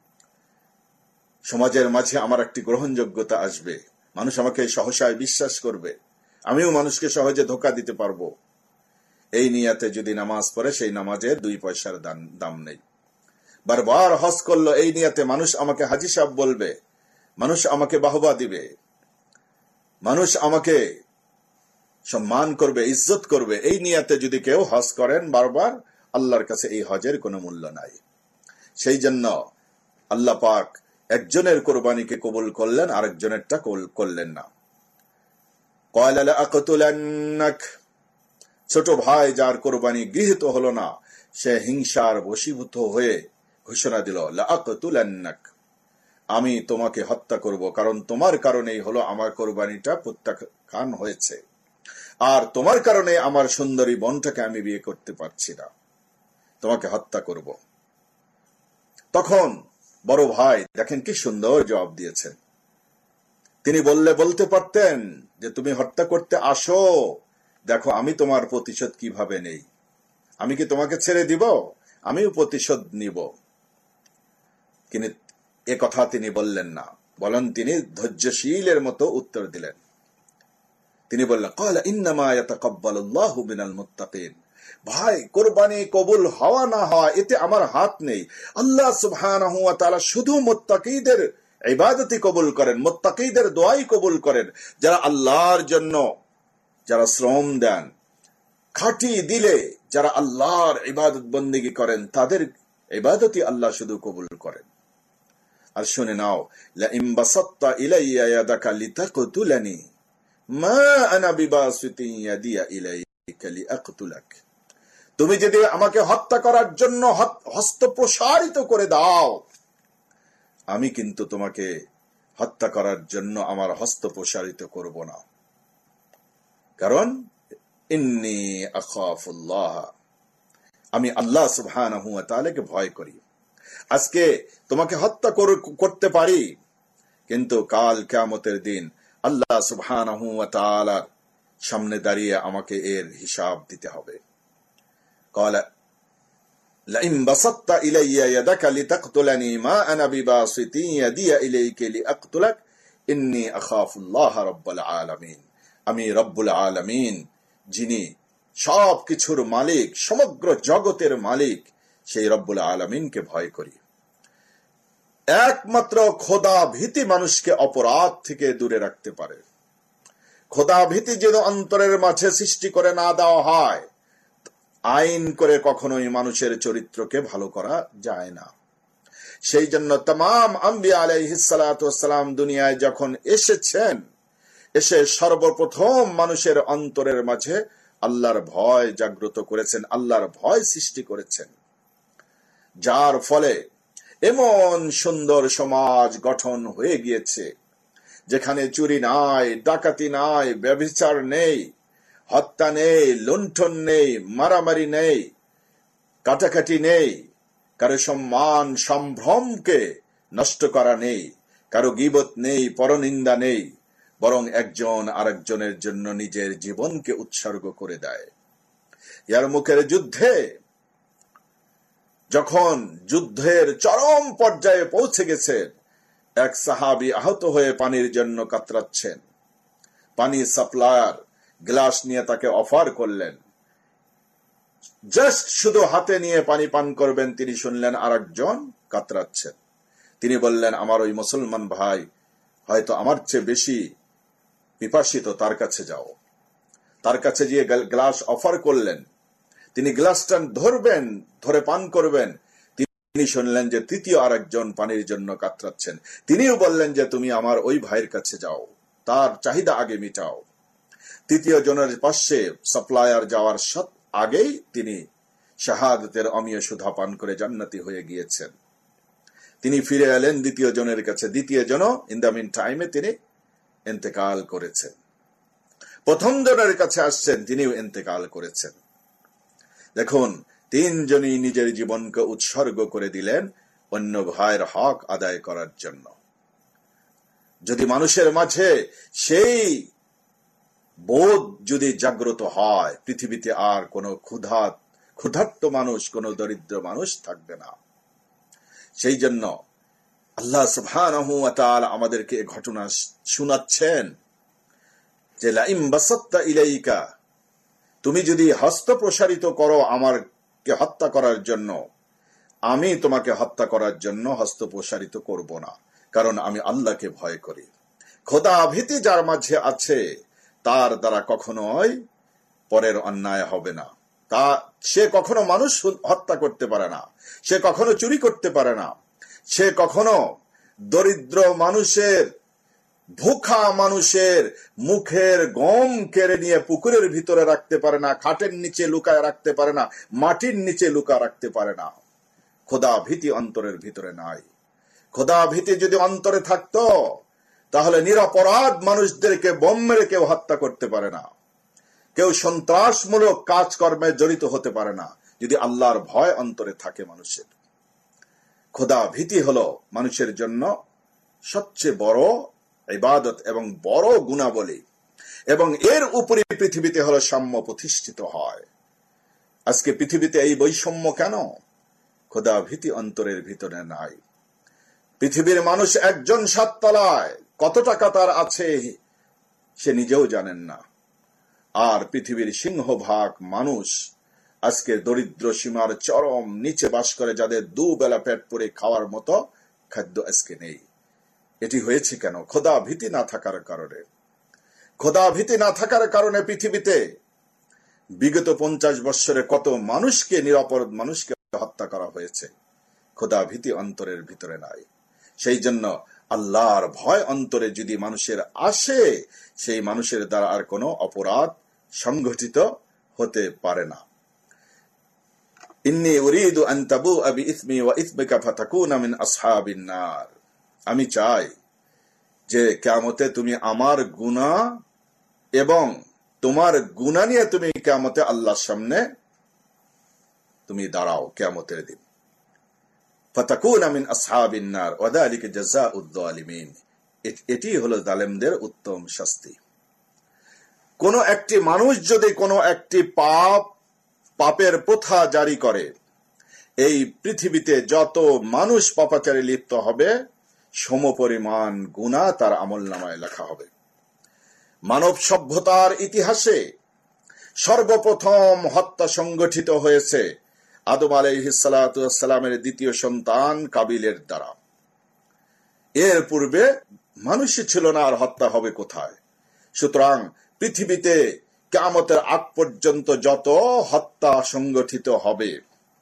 সমাজের মাঝে আমার একটি গ্রহণযোগ্যতা আসবে, মানুষ আমাকে সহসায় বিশ্বাস করবে, আমিও মানুষকে সহজে ধোকা দিতে পারবো, এই নিয়তে যদি নামাজ পড়ে সেই নামাজের দুই পয়সার দাম নেই। বারবার হজ করলো এই নিয়তে মানুষ আমাকে হাজী সাহেব বলবে, মানুষ আমাকে বাহবা দিবে, মানুষ আমাকে সম্মান করবে, ইজ্জত করবে, এই নিয়তে যদি কেউ হজ করেন বারবার, আল্লাহর কাছে এই হজের কোনো মূল্য নাই। সেই জন্য আল্লাহ পাক একজনের কোরবানিকে কবুল করলেন, আরেকজনেরটা কবুল করলেন না। ক্বালা লাআকতুলান্নাক, ছোট ভাই যার কোরবানি গৃহীত হলো না, সে হিংসার বশীভূত হয়ে ঘোষণা দিল, লাআকতুলান্নাক, আমি তোমাকে হত্যা করব, কারণ তোমার কারণেই হলো আমার কোরবানিটা প্রত্যাখ্যান হয়েছে, আর তোমার কারণে আমার সুন্দরী বোনটাকে আমি বিয়ে করতে পারছি না, তোমাকে হত্যা করব। তখন বড় ভাই দেখেন কি সুন্দর জবাব দিয়েছেন। তিনি বললে বলতে পারতেন যে তুমি হত্যা করতে আসো, দেখো আমি তোমার প্রতিশোধ কিভাবে নেই, আমি কি তোমাকে ছেড়ে দিব, আমিও প্রতিশোধ নিব। কিন্তু এ কথা তিনি বললেন না, বলেন তিনি ধৈর্যশীলের মতো উত্তর দিলেন, তিনি বললেন ক্বালা ইন্নামা ইয়াতাকাব্বালুল্লাহু মিনাল মুত্তাকিন, ভাই কোরবানি কবুল হওয়া না হওয়া এতে আমার হাত নেই। আল্লাহ সুবহানাহু ওয়া তাআলা শুধু মুত্তাকিদের ইবাদতই কবুল করেন, মুত্তাকিদের দোয়াই কবুল করেন। যারা আল্লাহর জন্য যারা শ্রম দেন, খাঁটি দিলে যারা আল্লাহর ইবাদত বন্দেগী করেন, তাদের ইবাদতই আল্লাহ শুধু কবুল করেন। আর শুনে নাও, লা ইন বাসাত্তা ইলাইয়া ইয়াদাকা লিতাকতুলানি মা আনা বিবাসিতি ইয়াদিয়া ইলাইকা লিআকতুলাক, তুমি যদি আমাকে হত্যা করার জন্য হস্ত প্রসারিত করে দাও, আমি কিন্তু তোমাকে হত্যা করার জন্য আমার হস্ত প্রসারিত করব না, কারণ ইন্নী আখাফুল্লাহ, আমি আল্লাহ সুবহানাহু ওয়া তাআলাকে ভয় করি। আজকে তোমাকে হত্যা করতে পারি, কিন্তু কাল কিয়ামতের দিন আল্লাহ সুবহানাহু ওয়া তাআলার সামনে দাঁড়িয়ে আমাকে এর হিসাব দিতে হবে। ক্বালা লাইন বাসাত্তা ইলাইয়া ইয়াদাকা লিতাকতুলানি মা আনা বিবাসিতি ইয়াদিয়া ইলাইকা লিআকতুলাক ইন্নী আখাফুল্লাহ রাব্বুল আলামিন, আমি রব্বুল আলামিন, যিনি সব কিছুর মালিক, সমগ্র জগতের মালিক, সেই রব্বুল আলামিনকে ভয় করি। একমাত্র খোদা ভীতি মানুষকে অপরাধ থেকে দূরে রাখতে পারে। খোদা ভীতি যদি অন্তরের মাঝে সৃষ্টি করে না দেওয়া হয়, আইন করে কখনোই মানুষের চরিত্রকে ভালো করা যায় না। সেই জন্য तमाम আম্বিয়া আলাইহিস সালাতু ওয়াস সালাম দুনিয়ায় যখন এসেছেন, এসে সর্বপ্রথম মানুষের অন্তরের মাঝে আল্লাহর ভয় জাগ্রত করেছেন, আল্লাহর ভয় সৃষ্টি করেছেন, যার ফলে এমন সুন্দর সমাজ গঠন হয়ে গিয়েছে যেখানে চুরি নাই, ডাকাতি নাই, ব্যভিচার নেই, হত্যা নেই, লুণ্ঠন নেই, মারামারি নেই, কাটাকাটি নেই, কারো সম্মান সম্ভ্রমকে নষ্ট করা নেই, কারো গীবত নেই, পরনিন্দা নেই, বরং একজন আরেকজনের জন্য নিজের জীবনকে উৎসর্গ করে দেয়। ইয়ারমুকের যুদ্ধে যখন যুদ্ধের চরম পর্যায়ে পৌঁছে গেছে, এক সাহাবী আহত হয়ে পানির জন্য কাতরাচ্ছেন। পানি সাপ্লায়ার গ্লাস নিয়ে তাকে অফার করলেন, জাস্ট শুধু হাতে নিয়ে পানি পান করবেন। তিনি শুনলেন আরেকজন কাতরাচ্ছেন। তিনি বললেন, আমার ওই মুসলমান ভাই হয়তো আমার চেয়ে বেশি পিপাসিত, তার কাছে যাও। তার কাছে গিয়ে গ্লাস অফার করলেন। তিনি গ্লাসটা ধরবেন, ধরে পান করবেন। তিনি শুনলেন যে তৃতীয় আরেকজন পানির জন্য কাতরাচ্ছেন। তিনিও বললেন যে তুমি আমার ওই ভাইয়ের কাছে যাও, তার চাহিদা আগে মিটাও। তৃতীয় জনের পাশে সাপ্লায়ার যাওয়ার সাথ আগেই তিনি শাহাদাতের অমীয় সুধা পান করে জান্নাতি হয়ে গিয়েছেন। তিনি ফিরে এলেন দ্বিতীয় জনের কাছে। দ্বিতীয় জন ইন দ্য মিন টাইমে তিনি ইন্তেকাল করেছেন। প্রথম জনের কাছে আসছেন, তিনিও ইন্তেকাল করেছেন। দেখুন, তিনজনই নিজের জীবনকে উৎসর্গ করে দিলেন অন্য ভাইয়ের হক আদায় করার জন্য। যদি মানুষের মাঝে সেই বোধ যদি জাগ্রত হয়, পৃথিবীতে আর কোনো ক্ষুধা ক্ষুধার্ত মানুষ, কোনো দরিদ্র মানুষ থাকবে না। সেই জন্য আল্লাহ সুবহানাহু ওয়া তাআলা আমাদেরকে এই ঘটনা শোনাচ্ছেন যে লাইন বাসাত্তা ইলাইকা, তুমি যদি হস্ত প্রসারিত করো আমারকে হত্যা করার জন্য, আমি তোমাকে হত্যা করার জন্য হস্ত প্রসারিত করব না, কারণ আমি আল্লাহকে ভয় করি। খোদা ভীতি যার মাঝে আছে, তার দ্বারা কখনোই পরের অন্যায় হবে না। তা সে কখনো মানুষ হত্যা করতে পারে না, সে কখনো চুরি করতে পারে না, সে কখনো দরিদ্র মানুষের, ভুখা মানুষের মুখের গম কেড়ে নিয়ে পুকুরের ভিতরে রাখতে পারে না, খাটের নিচে লুকায় রাখতে পারে না, মাটির নিচে লুকা রাখতে পারে না। খোদা ভীতি অন্তরের ভিতরে নাই। খোদা ভীতি যদি অন্তরে থাকতো, তাহলে নিরপরাধ মানুষদেরকে বোম মেরে কেউ হত্যা করতে পারে না, কেউ সন্ত্রাসমূলক কাজকর্মে জড়িত হতে পারে না, যদি আল্লাহর ভয় অন্তরে থাকে মানুষের। খোদা ভীতি হলো মানুষের জন্য সবচেয়ে বড় ইবাদত এবং বড় গুণাবলী, এবং এর উপরে পৃথিবীতে হলো সাম্য প্রতিষ্ঠিত হয়। আজকে পৃথিবীতে এই বৈষম্য কেন? খোদা ভীতি অন্তরের ভিতরে নাই। পৃথিবীর মানুষ একজন সাততলায়, কত টাকা তার আছে সে নিজেও জানেন না, আর পৃথিবীর সিংহভাগ মানুষ আজকে দরিদ্র সীমার চরম নিচে বাস করে, যাদের দুবেলা পেট পরে খাওয়ার মতো খাদ্য আজকে নেই। এটি হয়েছে কেন? খোদা ভীতি না থাকার কারণে। খোদা ভীতি না থাকার কারণে পৃথিবীতে বিগত পঞ্চাশ বৎসরে কত মানুষকে, নিরাপরাধ মানুষকে হত্যা করা হয়েছে। খোদা ভীতি অন্তরের ভিতরে নাই। সেই জন্য আল্লাহর ভয় অন্তরে যদি মানুষের আসে, সেই মানুষের দ্বারা আর কোনো অপরাধ সংঘটিত হতে পারে না। ইন্নী উরিদু আন তাবুআ বিইসমি ওয়া ইসমিকা ফাতাকুনা মিন আসহাবিন নার। আমি চাই যে কিয়ামতে তুমি আমার গুনাহ এবং তোমার গুনাহ নিয়ে তুমি কিয়ামতে আল্লাহর সামনে তুমি দাঁড়াও কিয়ামতের দিন। ফাতাকুনা মিন আসহাবিন নার ওয়া যালিকা জাযাউয যালিমিন। এটি হলো জালেমদের উত্তম শাস্তি। কোন একটি মানুষ যদি কোনো একটি পাপ পাপের প্রথা জারি করে, এই পৃথিবীতে যত মানুষ পাপাচারে লিপ্ত হবে সমপরিমাণ গুনাহ তার আমলনামায় লেখা হবে। মানব সভ্যতার ইতিহাসে সর্বপ্রথম হত্যা সংগঠিত হয়েছে আদম আলাইহিস সালাতু ওয়াস সালামের দ্বিতীয় সন্তান কাবিলের দ্বারা। এর পূর্বে মানুষই ছিল না, আর হত্যা হবে কোথায়? সুতরাং পৃথিবীতে কিয়ামতের আগ পর্যন্ত যত হত্যা সংগঠিত হবে,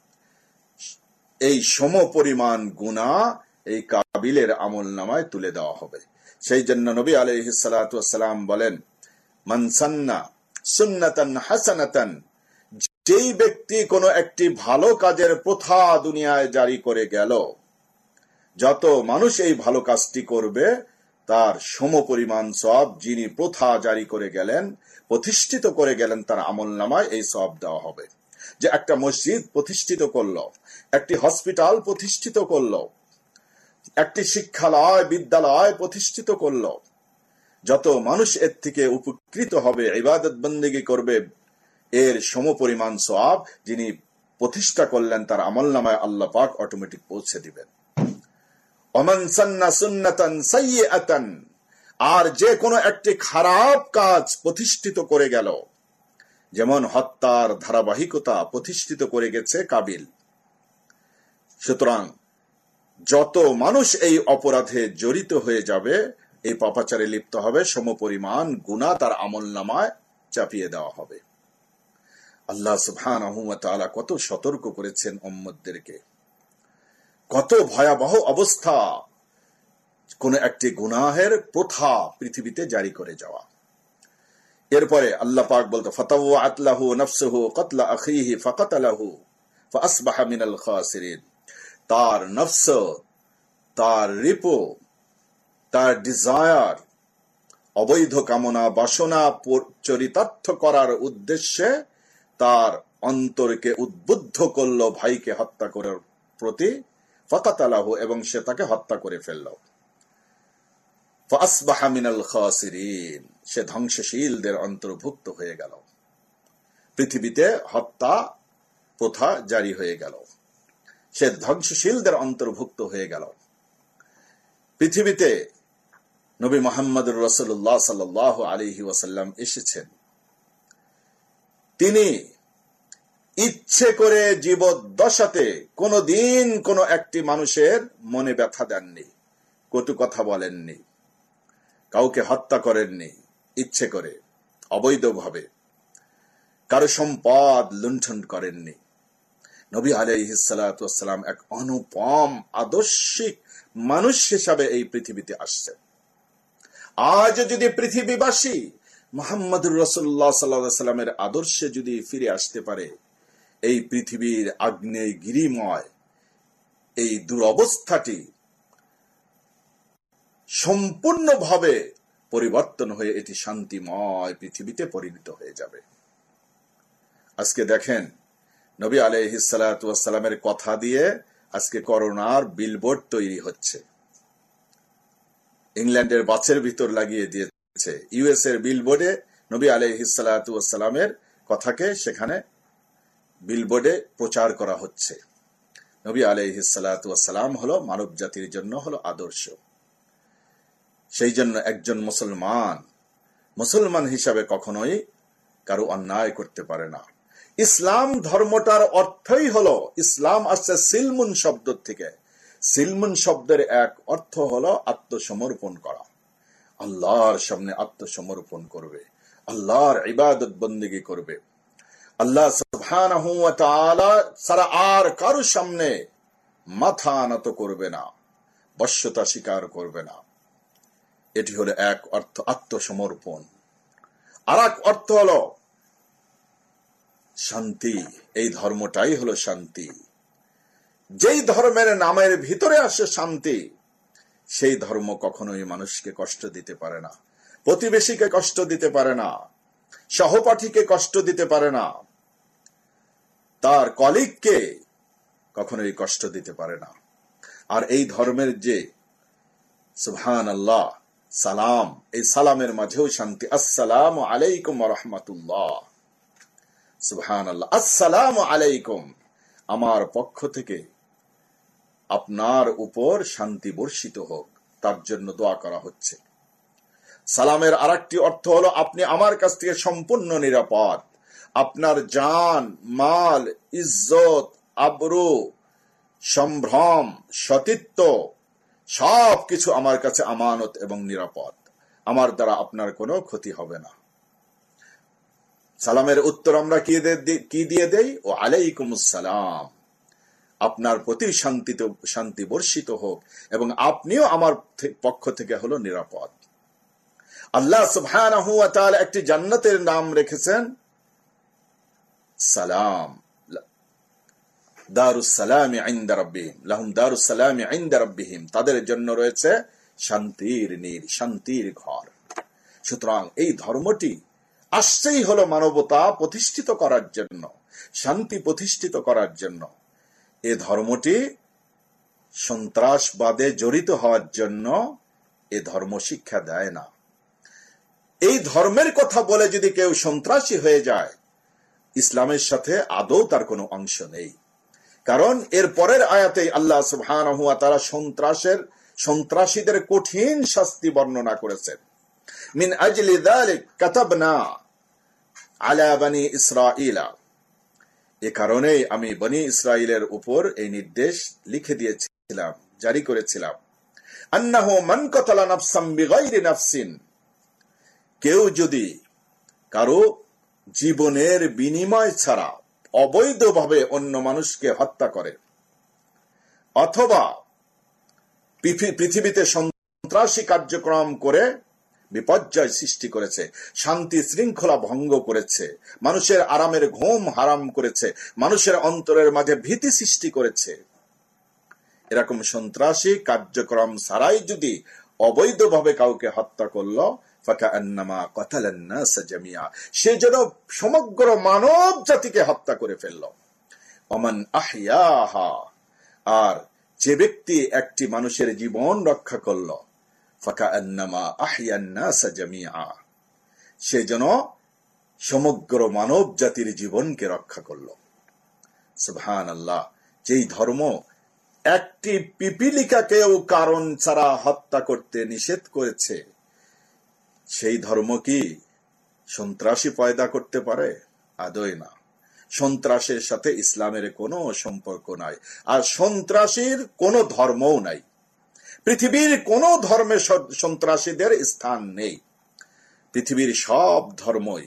এই সমপরিমাণ গুনাহ এই কাবিলের আমলনামায় তুলে দেওয়া হবে। সেই জন্য নবী আলাইহিস সালাতু ওয়াস সালাম বলেন, মান সান্না সুন্নাতান হাসানাতান, যেই ব্যক্তি কোনো একটি ভালো কাজের প্রথা দুনিয়ায় জারি করে গেল, যত মানুষ এই ভালো কাজটি করবে তার সমপরিমাণ সওয়াব যিনি প্রথা জারি করে গেলেন, প্রতিষ্ঠিত করে গেলেন, তার আমলনামায় এই সওয়াব দেওয়া হবে। যে একটা মসজিদ প্রতিষ্ঠিত করলো, একটি হসপিটাল প্রতিষ্ঠিত করলো, একটি শিক্ষালয় বিদ্যালয় প্রতিষ্ঠিত করলো, যত মানুষ এর থেকে উপকৃত হবে, ইবাদত বন্দেগী করবে, এর সমপরিমাণ সওয়াব যিনি প্রতিষ্ঠা করলেন তার আমলনামায় আল্লাহ পাক অটোমেটিক পৌঁছে দিবেন। ওমান সান্না সুন্নাতান সাইয়্যাতান, আর যে কোনো একটি খারাপ কাজ প্রতিষ্ঠিত করে গেল, যেমন হত্যার ধারাবাহিকতা প্রতিষ্ঠিত করে গেছে কাবিল। সুতরাং যত মানুষ এই অপরাধে জড়িত হয়ে যাবে, এই পাপাচারে লিপ্ত হবে, সমপরিমাণ গুনাহ তার আমলনামায় চাপিয়ে দেওয়া হবে। আল্লাহ সুবহানাহু ওয়া তাআলা কত সতর্ক করেছেন উম্মতদেরকে, কত ভয়াবহ অবস্থা কোন একটি গুনাহের প্রথা পৃথিবীতে জারি করে যাওয়া। এরপরে আল্লাহ পাক বলতে, ফাতাওয়াত লাহু নাফসুহু কতলা আখিহি ফাকাতালাহু ফাসবাহা মিনাল খাসিরিন। তার নফস, তার রিপো, তার ডিজায়ার, অবৈধ কামনা বাসনা চরিতার্থ করার উদ্দেশ্যে তার অন্তরকে উদ্বুদ্ধ করলো ভাইকে হত্যা করার প্রতি, ফাকাতালাহু, এবং সে তাকে হত্যা করে ফেলল। ফাসবাহা মিনাল খাসিরিন, সে ধ্বংসশীলদের অন্তর্ভুক্ত হয়ে গেল। পৃথিবীতে হত্যা প্রথা জারি হয়ে গেল, সে ধ্বংসশীলদের অন্তর্ভুক্ত হয়ে গেল। পৃথিবীতে নবী মুহাম্মদুর রাসূলুল্লাহ সাল্লাল্লাহু আলাইহি ওয়াসাল্লাম এসেছেন। তিনি ইচ্ছে করে জীবদ্দশাতে কোনদিন কোন একটি মানুষের মনে ব্যথা দেননি, কটু কথা বলেননি, কাউকে হত্যা করেননি ইচ্ছে করে অবৈধভাবে, কারো সম্পদ লুণ্ঠন করেননি। নবী আলাইহিস সালাতু ওয়াস সালাম এক অনুপম আদর্শিক মানুষ হিসাবে এই পৃথিবীতে আসছেন। আজ যদি পৃথিবীবাসী মুহাম্মদুর রাসূলুল্লাহ সাল্লাল্লাহু আলাইহি সাল্লামের আদর্শে যদি ফিরে আসতে পারে, এই পৃথিবীর আগ্নেয়গিরিময় এই দুরবস্থাটি সম্পূর্ণভাবে পরিবর্তন হয়ে এটি শান্তিময় পৃথিবীতে পরিণত হয়ে যাবে। আজকে দেখেন, নবী আলাইহিস সালাতু ওয়াস সালামের কথা দিয়ে আজকে করোনার বিলবোর্ড তৈরি হচ্ছে। ইংল্যান্ডের বাসের ভিতর লাগিয়ে দিয়েছে, ইউএস এর বিলবোর্ডে নবী আলাইহিস সালাতু ওয়াস সালামের কথাকে সেখানে বিলবোর্ডে প্রচার করা হচ্ছে। নবী আলাইহিস সালাতু ওয়াস সালাম হলো মানব জাতির জন্য হলো আদর্শ। সেই জন্য একজন মুসলমান মুসলমান হিসাবে কখনোই কারো অন্যায় করতে পারে না। ইসলাম ধর্মটার অর্থই হলো, ইসলাম আসছে সিলমুন শব্দ থেকে। সিলমুন শব্দের এক অর্থ হলো আত্মসমর্পণ করা। আল্লাহর সামনে আত্মসমর্পণ করবে, আল্লাহর ইবাদত বন্দেগী করবে, আল্লাহ সুবহানাহু ওয়া তাআলা ছাড়া আর কারো সামনে মাথা নত করবে না, বশ্যতা স্বীকার করবে না। এটি হলো এক অর্থ আত্মসমর্পণ। আর এক অর্থ হলো শান্তি। এই ধর্মটাই হলো শান্তি। যেই ধর্মের নামের ভিতরে আসে শান্তি, সেই ধর্ম কখনোই মানুষকে কষ্ট দিতে পারে না, প্রতিবেশীকে কষ্ট দিতে পারে না, সহপাঠীকে কষ্ট দিতে পারে না, তার কলিগকে কখনোই কষ্ট দিতে পারে না। আর এই ধর্মের যে সুবহানাল্লাহ সালাম, এই সালামের মাঝেও শান্তি। আসসালামু আলাইকুম ওয়া রাহমাতুল্লাহ। সুবহানাল্লাহ, আসসালামু আলাইকুম, আমার পক্ষ থেকে আপনার উপর শান্তি বর্ষিত হোক, তার জন্য দোয়া করা হচ্ছে। সালামের আরেকটি অর্থ হলো আপনি আমার কাছ থেকে সম্পূর্ণ নিরাপদ। আপনার জান, মাল, ইজ্জত, আবরু, সম্ভ্রম, সতীত্ব সবকিছু আমার কাছে আমানত এবং নিরাপদ। আমার দ্বারা আপনার কোনো ক্ষতি হবে না। সালামের উত্তর আমরা কি দিয়ে দেই? ও আলাইকুমুস সালাম, আপনার প্রতি শান্তি শান্তি বর্ষিত হোক এবং আপনিও আমার পক্ষ থেকে হলো নিরাপদ। আল্লাহ সুবহানাহু ওয়া তাআলা একটি জান্নাতের নাম রেখেছেন সালাম, দারুস সালামি ইনদা রাব্বিহিম, লাহুম দারুস সালামি ইনদা রাব্বিহিম, তাদের জন্য রয়েছে শান্তির নীড়, শান্তির ঘর। সুতরাং এই ধর্মটি আসছেই হলো মানবতা প্রতিষ্ঠিত করার জন্য, শান্তি প্রতিষ্ঠিত করার জন্য। এ ধর্মটি সন্ত্রাসবাদে জড়িত হওয়ার জন্য এ ধর্ম শিক্ষা দেয় না। এই ধর্মের কথা বলে যদি কেউ সন্ত্রাসী হয়ে যায়, ইসলামের সাথে আদৌ তার কোনো অংশ নেই। কারণ এর পরের আয়াতে আল্লাহ সুবহানাহু ওয়া তাআলা সন্ত্রাসের সন্ত্রাসীদের কঠিন শাস্তি বর্ণনা করেছেন। মিন আজলি যালিক কাতাবনা আলা বনি ইসরাঈলা, এ কারণেই আমি বনি ইসরাইলের উপর এই নির্দেশ লিখে দিয়েছিলাম, জারি করেছিলাম। আন্নাহু মান কাতালা নাফসাম বিগাইরি নাফসিন, কেউ যদি কারো জীবনের বিনিময় ছাড়া অবৈধভাবে অন্য মানুষকে হত্যা করে, অথবা পৃথিবীতে সন্ত্রাসী কার্যক্রম করে বিপর্যয় সৃষ্টি করেছে, শান্তি শৃঙ্খলা ভঙ্গ করেছে, মানুষের আরামের ঘুম হারাম করেছে, মানুষের অন্তরের মাঝে ভীতি সৃষ্টি করেছে, এরকম সন্ত্রাসী কার্যক্রম ছাড়াই যদি অবৈধভাবে কাউকে হত্যা করলো, ফাকান্নামা কাতালান নাস জামিআ, সে যেন সমগ্র মানব জাতিকে হত্যা করে ফেলল। ওমান আহইয়াহা, আর যে ব্যক্তি একটি মানুষের জীবন রক্ষা করল, ফাকান্নামা আহইয়ান নাস জামিআ, সে যেন সমগ্র মানব জাতির জীবনকে রক্ষা করল। সুবহানাল্লাহ, যেই ধর্ম একটি পিপিলিকাকেও কারণ ছাড়া হত্যা করতে নিষেধ করেছে, সেই ধর্ম কি সন্ত্রাসী পয়দা করতে পারে? আদৌ না। সন্ত্রাসের সাথে ইসলামের কোনো সম্পর্ক নাই, আর সন্ত্রাসীর কোনো ধর্মও নাই। পৃথিবীর কোন ধর্মে সন্ত্রাসীদের স্থান নেই। পৃথিবীর সব ধর্মই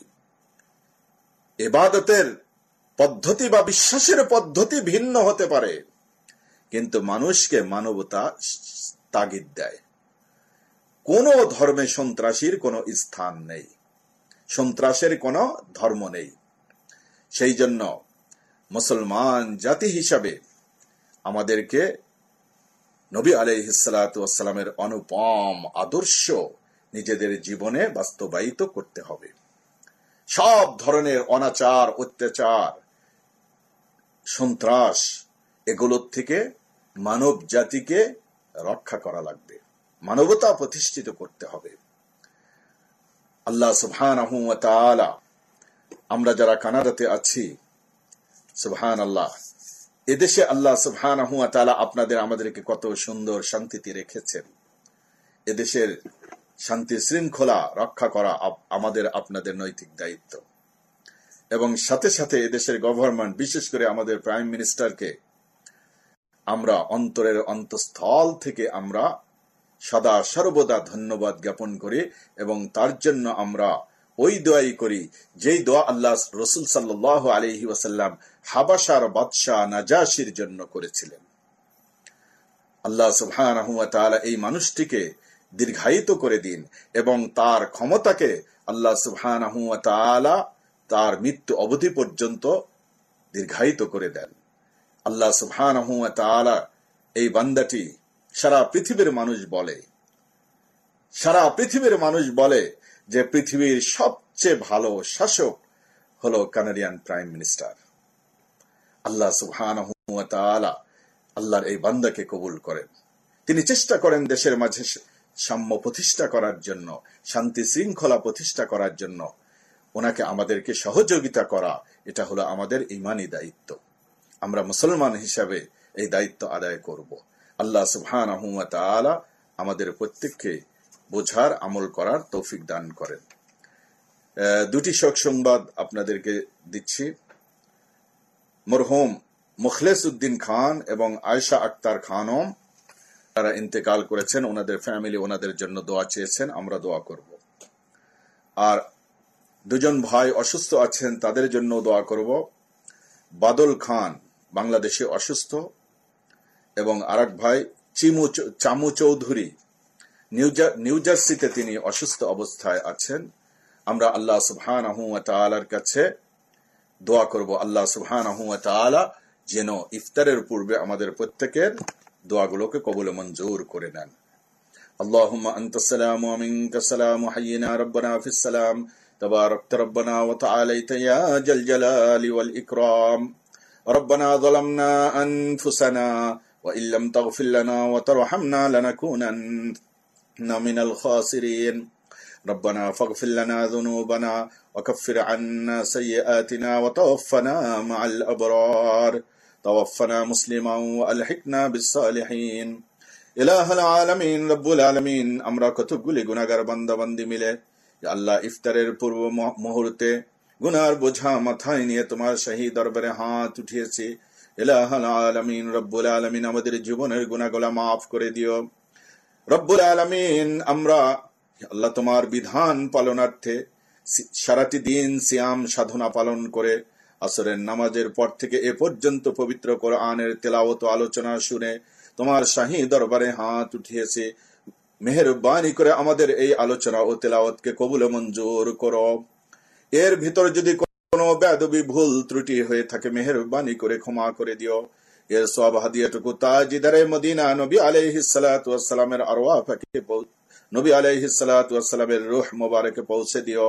ইবাদতের পদ্ধতি বা বিশ্বাসের পদ্ধতি ভিন্ন হতে পারে, কিন্তু মানুষকে মানবতা তাগিদ দেয়। কোন ধর্মে সন্ত্রাসীর কোনো স্থান নেই, সন্ত্রাসের কোনো ধর্ম নেই। সেই জন্য মুসলমান জাতি হিসাবে আমাদেরকে নবী আলাইহিস সালাতু ওয়াস সালামের অনুপম আদর্শ নিজেদের জীবনে বাস্তবায়িত করতে হবে। সব ধরনের অনাচার, অত্যাচার, সন্ত্রাস, এগুলোর থেকে মানব জাতিকে রক্ষা করা লাগবে, মানবতা প্রতিষ্ঠিত করতে হবে। আল্লাহ সুবহানাহু ওয়া তাআলা, আমরা যারা কানাডাতে আছি, সুবহানাল্লাহ, এদেশে আল্লাহ সুবহানাহু ওয়া তাআলা আপনাদের আমাদেরকে কত সুন্দর শান্তিতে রেখেছেন। এদেশের শান্তি শৃঙ্খলা রক্ষা করা আমাদের আপনাদের নৈতিক দায়িত্ব। এবং সাথে সাথে এদেশের গভর্নমেন্ট, বিশেষ করে আমাদের প্রাইম মিনিস্টারকে আমরা অন্তরের অন্তঃস্থল থেকে আমরা সদা সর্বদা ধন্যবাদ জ্ঞাপন করি এবং তার জন্য আমরা ওই দোয়াই করি যেই দোয়া আল্লাহ রসুল সাল্লাল্লাহু আলাইহি ওয়াসাল্লাম হাবাসার বাদশাহ নাজাশির জন্য করেছিলেন। আল্লাহ সুবহানাহু ওয়া তাআলা এই মানুষটিকে দীর্ঘায়িত করে দিন এবং তার ক্ষমতাকে আল্লাহ সুবহানাহু ওয়া তাআলা তার মৃত্যু অবধি পর্যন্ত দীর্ঘায়িত করে দেন। আল্লাহ সুবহানাহু ওয়া তাআলা এই বান্দাটি সারা পৃথিবীর মানুষ বলে সারা পৃথিবীর মানুষ বলে যে পৃথিবীর সবচেয়ে ভালো শাসক হলো কানাডিয়ান প্রাইম মিনিস্টার। আল্লাহ সুবহানাহু ওয়া তাআলা আল্লাহর এই বান্দাকে কবুল করেন। তিনি চেষ্টা করেন দেশের মাঝে সাম্য প্রতিষ্ঠা করার জন্য, শান্তি শৃঙ্খলা প্রতিষ্ঠা করার জন্য। ওনাকে আমাদেরকে সহযোগিতা করা, এটা হলো আমাদের ঈমানি দায়িত্ব। আমরা মুসলমান হিসাবে এই দায়িত্ব আদায় করব। আল্লাহ সুবহানাহু ওয়া তাআলা আমাদের প্রত্যেককে বোঝার, আমল করার তৌফিক দান করেন। দুটি শোক সংবাদ আপনাদেরকে দিচ্ছি। মরহুম মুখলেস উদ্দিন খান এবং আয়েশা আক্তার খানম তারা ইন্তেকাল করেছেন। ওনাদের ফ্যামিলি ওনাদের জন্য দোয়া চেয়েছেন, আমরা দোয়া করব। আর দুজন ভাই অসুস্থ আছেন, তাদের জন্য দোয়া করব। বাদল খান বাংলাদেশে অসুস্থ এবং আরেক ভাই চিমু চামু চৌধুরী নিউ জার্সিতে তিনি অসুস্থ অবস্থায় আছেন। আমরা আল্লাহ সুবহানাহু ওয়া তাআলার কাছে দোয়া করব, আল্লাহ সুবহানাহু ওয়া তাআলা যেন ইফতারের পূর্বে আমাদের প্রত্যেকের দোয়াগুলোকে কবুল মঞ্জুর করে নেন। আল্লাহুম্মা আনতাস সালামু ওয়া মিনকাস সালামু হাইয়িনা রাব্বানা ফিস সালাম তাবারাকতা রাব্বানা ওয়া তাআলাইতা ইয়া জাল জালালি ওয়াল ইকরাম। রব্বানা যালামনা আনফুসানা ওয়া ইল্লাম তাগফির লানা ওয়া তারহামনা লানাকুনান্না মিনাল খাসিরিন। ربنا فاغفر لنا ذنوبنا وكفر عنا سيئاتنا وتوفنا مع الأبرار توفنا مسلما وألحقنا بالصالحين। إله العالمين رب العالمين আমরা কতগুলি গুনাহগার বান্দা বান্দি মিলে আল্লাহ ইফতারের পূর্ব মুহূর্তে গুনার বোঝা মাথায় নিয়ে তোমার শাহী দরবারে হাত উঠিয়েছি। ইলাহুল আলামিন রব্বুল আলামিন আমাদের জীবনের গুনাহগুলো maaf করে দিও। রব্বুল আলামিন আমরা আল্লাহ তোমার বিধান পালনার্থে সারাটি দিন সিয়াম সাধনা পালন করে আসরের নামাজের পর থেকে এ পর্যন্ত পবিত্র কোরআনের তেলাওয়াত ও আলোচনা শুনে তোমার শাহী দরবারে হাত উঠিয়েছে। মেহেরবানি করে আমাদের এই আলোচনা ও তেলাওয়াতকে কবুল মঞ্জুর করো। এর ভিতর যদি কোনো বেয়াদবি ভুল ত্রুটি হয়ে থাকে মেহেরবানি করে ক্ষমা করে দিও। এর সওয়াব হাদিয়াটুকু তাজিদারে মদিনা নবী আলাইহিস সালাতু ওয়াস সালামের আরওয়াহ পাকে নবী আলাইহিস সালাতু ওয়াস সালামের রূহ মুবারকে পৌঁছে দিও।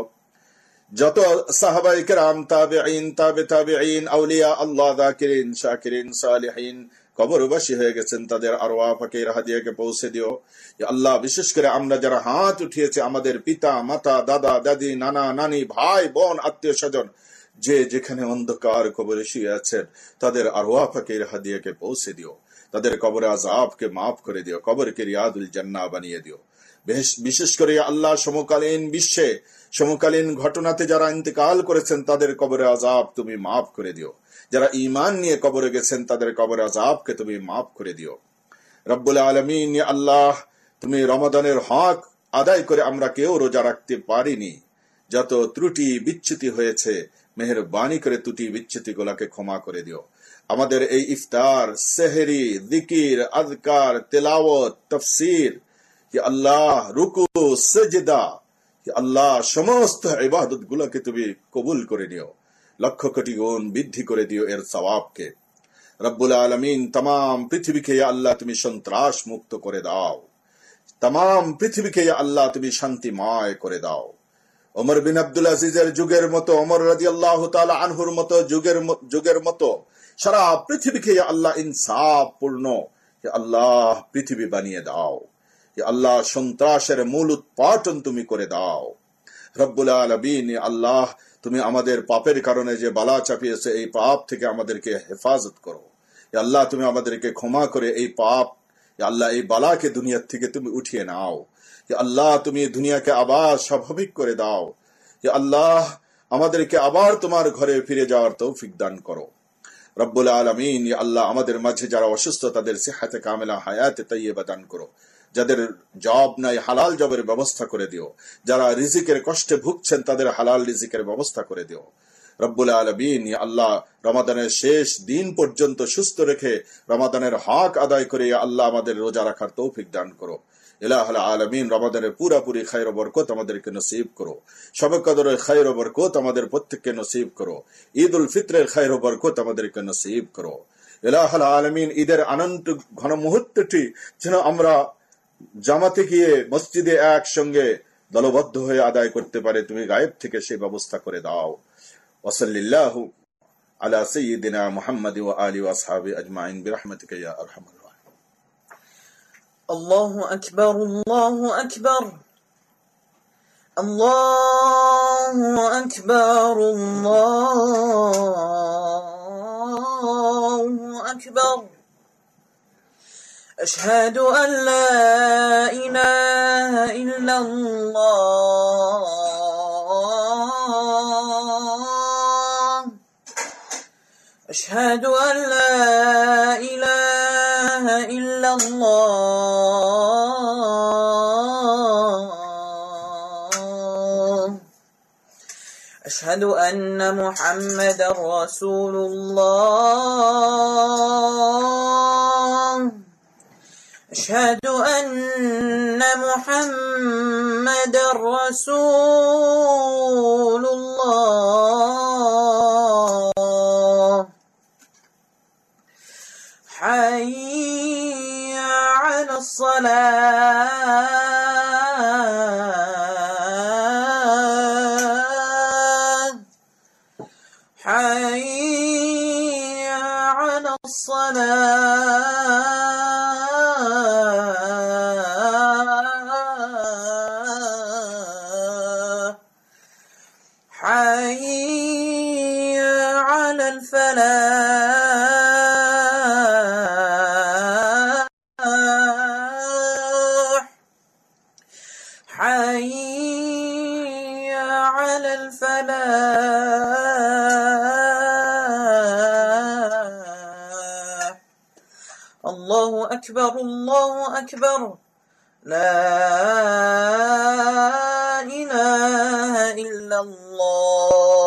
যত সাহাবায়ে কেরাম, তাবেঈন, তাবে তাবেঈন, আউলিয়া আল্লাহ, যাকিরিন, শাকিরিন, সালিহিন কবরবাসী হয়ে গেছেন, তাদের আরওয়াহ পাকের হাদিয়াকে পৌঁছে দিও। ইয়া আল্লাহ, বিশেষ করে আমরা যারা হাত উঠিয়েছে, আমাদের পিতা মাতা, দাদা দাদি, নানা নানি, ভাই বোন, আত্মীয় স্বজন যে যেখানে অন্ধকার কবরে শুয়ে আছেন, তাদের আরওয়াহ পাকের হাদিয়াকে পৌঁছে দিও। তাদের কবরে আযাবকে মাফ করে দিও, কবরকে রিয়াদুল জান্নাহ বানিয়ে দিও। বিশেষ করে আল্লাহ সমকালীন বিশ্বে সমকালীন ঘটনাতে যারা ইন্তেকাল করেছেন, তাদের কবরে আযাব তুমি মাফ করে দিও। যারা ঈমান নিয়ে কবরে গেছেন, তাদের কবরে আযাবকে তুমি মাফ করে দিও। রব্বুল আলামিন, ইয়া আল্লাহ, তুমি রমাদানের হক আদায় করে আমরা কেউ রোজা রাখতে পারিনি। যত ত্রুটি বিচ্যুতি হয়েছে, মেহেরবানি করে ত্রুটি বিচ্যুতি গুলাকে ক্ষমা করে দিও। আমাদের এই ইফতার, সেহরি, যিকির, আযকার, তেলাওয়াত, তাফসীর, ইয়া আল্লাহ, রুকু, সিজদা, ইয়া আল্লাহ, সমস্ত ইবাদত গুলোকে তুমি কবুল করে নিও। লক্ষ কোটি গুণ বৃদ্ধি করে দিও এর সওয়াবকে। রব্বুল আলামিন, तमाम পৃথিবীকে ইয়া আল্লাহ তুমি সন্ত্রাস মুক্ত করে দাও। तमाम পৃথিবীকে ইয়া আল্লাহ তুমি শান্তিময় করে দাও। ওমর বিন আব্দুল আজিজের যুগের মতো, ওমর রাদিয়াল্লাহু তাআলা আনহুর মতো যুগের যুগের মতো সারা পৃথিবীকে ইয়া আল্লাহ ইনসাফ পূর্ণ ইয়া আল্লাহ পৃথিবী বানিয়ে দাও। ইয়া আল্লাহ, সন্ত্রাসের মূল উৎপাটন তুমি করে দাও। রব্বুল আলামিন, ইয়া আল্লাহ, তুমি আমাদের পাপের কারণে যে বালা চাপিয়েছে, এই পাপ থেকে আমাদেরকে হেফাজত করো। ইয়া আল্লাহ, তুমি আমাদেরকে ক্ষমা করে এই পাপ, ইয়া আল্লাহ, এই বালাকে দুনিয়ার থেকে তুমি উঠিয়ে নাও। ইয়া আল্লাহ, তুমি দুনিয়াকে আবার স্বাভাবিক করে দাও। ইয়া আল্লাহ, আমাদেরকে আবার তোমার ঘরে ফিরে যাওয়ার তৌফিক দান করো। রব্বুল আলামিন, ইয়া আল্লাহ, আমাদের মাঝে যারা অসুস্থ তাদের সিহাতে কামেলা, হায়াতে তাইয়্যিবা দান করো। যাদের জব নাই হালাল জবের ব্যবস্থা করে দিও। যারা রিজিকের কষ্টে ভুগছেন তাদের হালাল রিজিকের ব্যবস্থা করে দিও। রব্বুল আলামিন, ইয়া আল্লাহ, রমাদানের শেষ দিন পর্যন্ত সুস্থ রেখে রমাদানের হক আদায় করে ইয়া আল্লাহ আমাদের রোজা রাখার তৌফিক দান করো। ইলাহুল আলামিন, রমাদানের পুরাপুরি খায়র ও বরকত আমাদেরকে নসিব করো। শবে কদরের খায়র ও বরকত আমাদের প্রত্যেককে নসিব করো। ঈদ উল ফিতরের খায়র ও বরকত আমাদেরকে নসিব করো। ইলাহুল আলামিন, ঈদের আনন্দ ঘন মুহূর্তটি যেন আমরা জামাতে গিয়ে মসজিদে একসঙ্গে দলবদ্ধ হয়ে আদায় করতে পারে, তুমি গায়েব থেকে সেই ব্যবস্থা করে দাও। ওয়াসাল্লিল্লাহু আলা সাইয়্যিদিনা মুহাম্মাদি ওয়া আলিহি ওয়া আসহাবিহি আজমাইন বিরহমাতিকা ইয়া আরহামার রাহিমিন। আল্লাহু আকবার, আল্লাহু আকবার, আল্লাহু আকবার, আল্লাহু আকবার। أشهد أن لا إله إلا الله، أشهد أن لا إله إلا الله، أشهد أن محمدا رسول الله، أشهد أن محمدا رسول الله. حي على الصلاة، حي على الصلاة، حي على الفلاح، حي على الفلاح. الله أكبر، الله أكبر، لا إله إلا الله.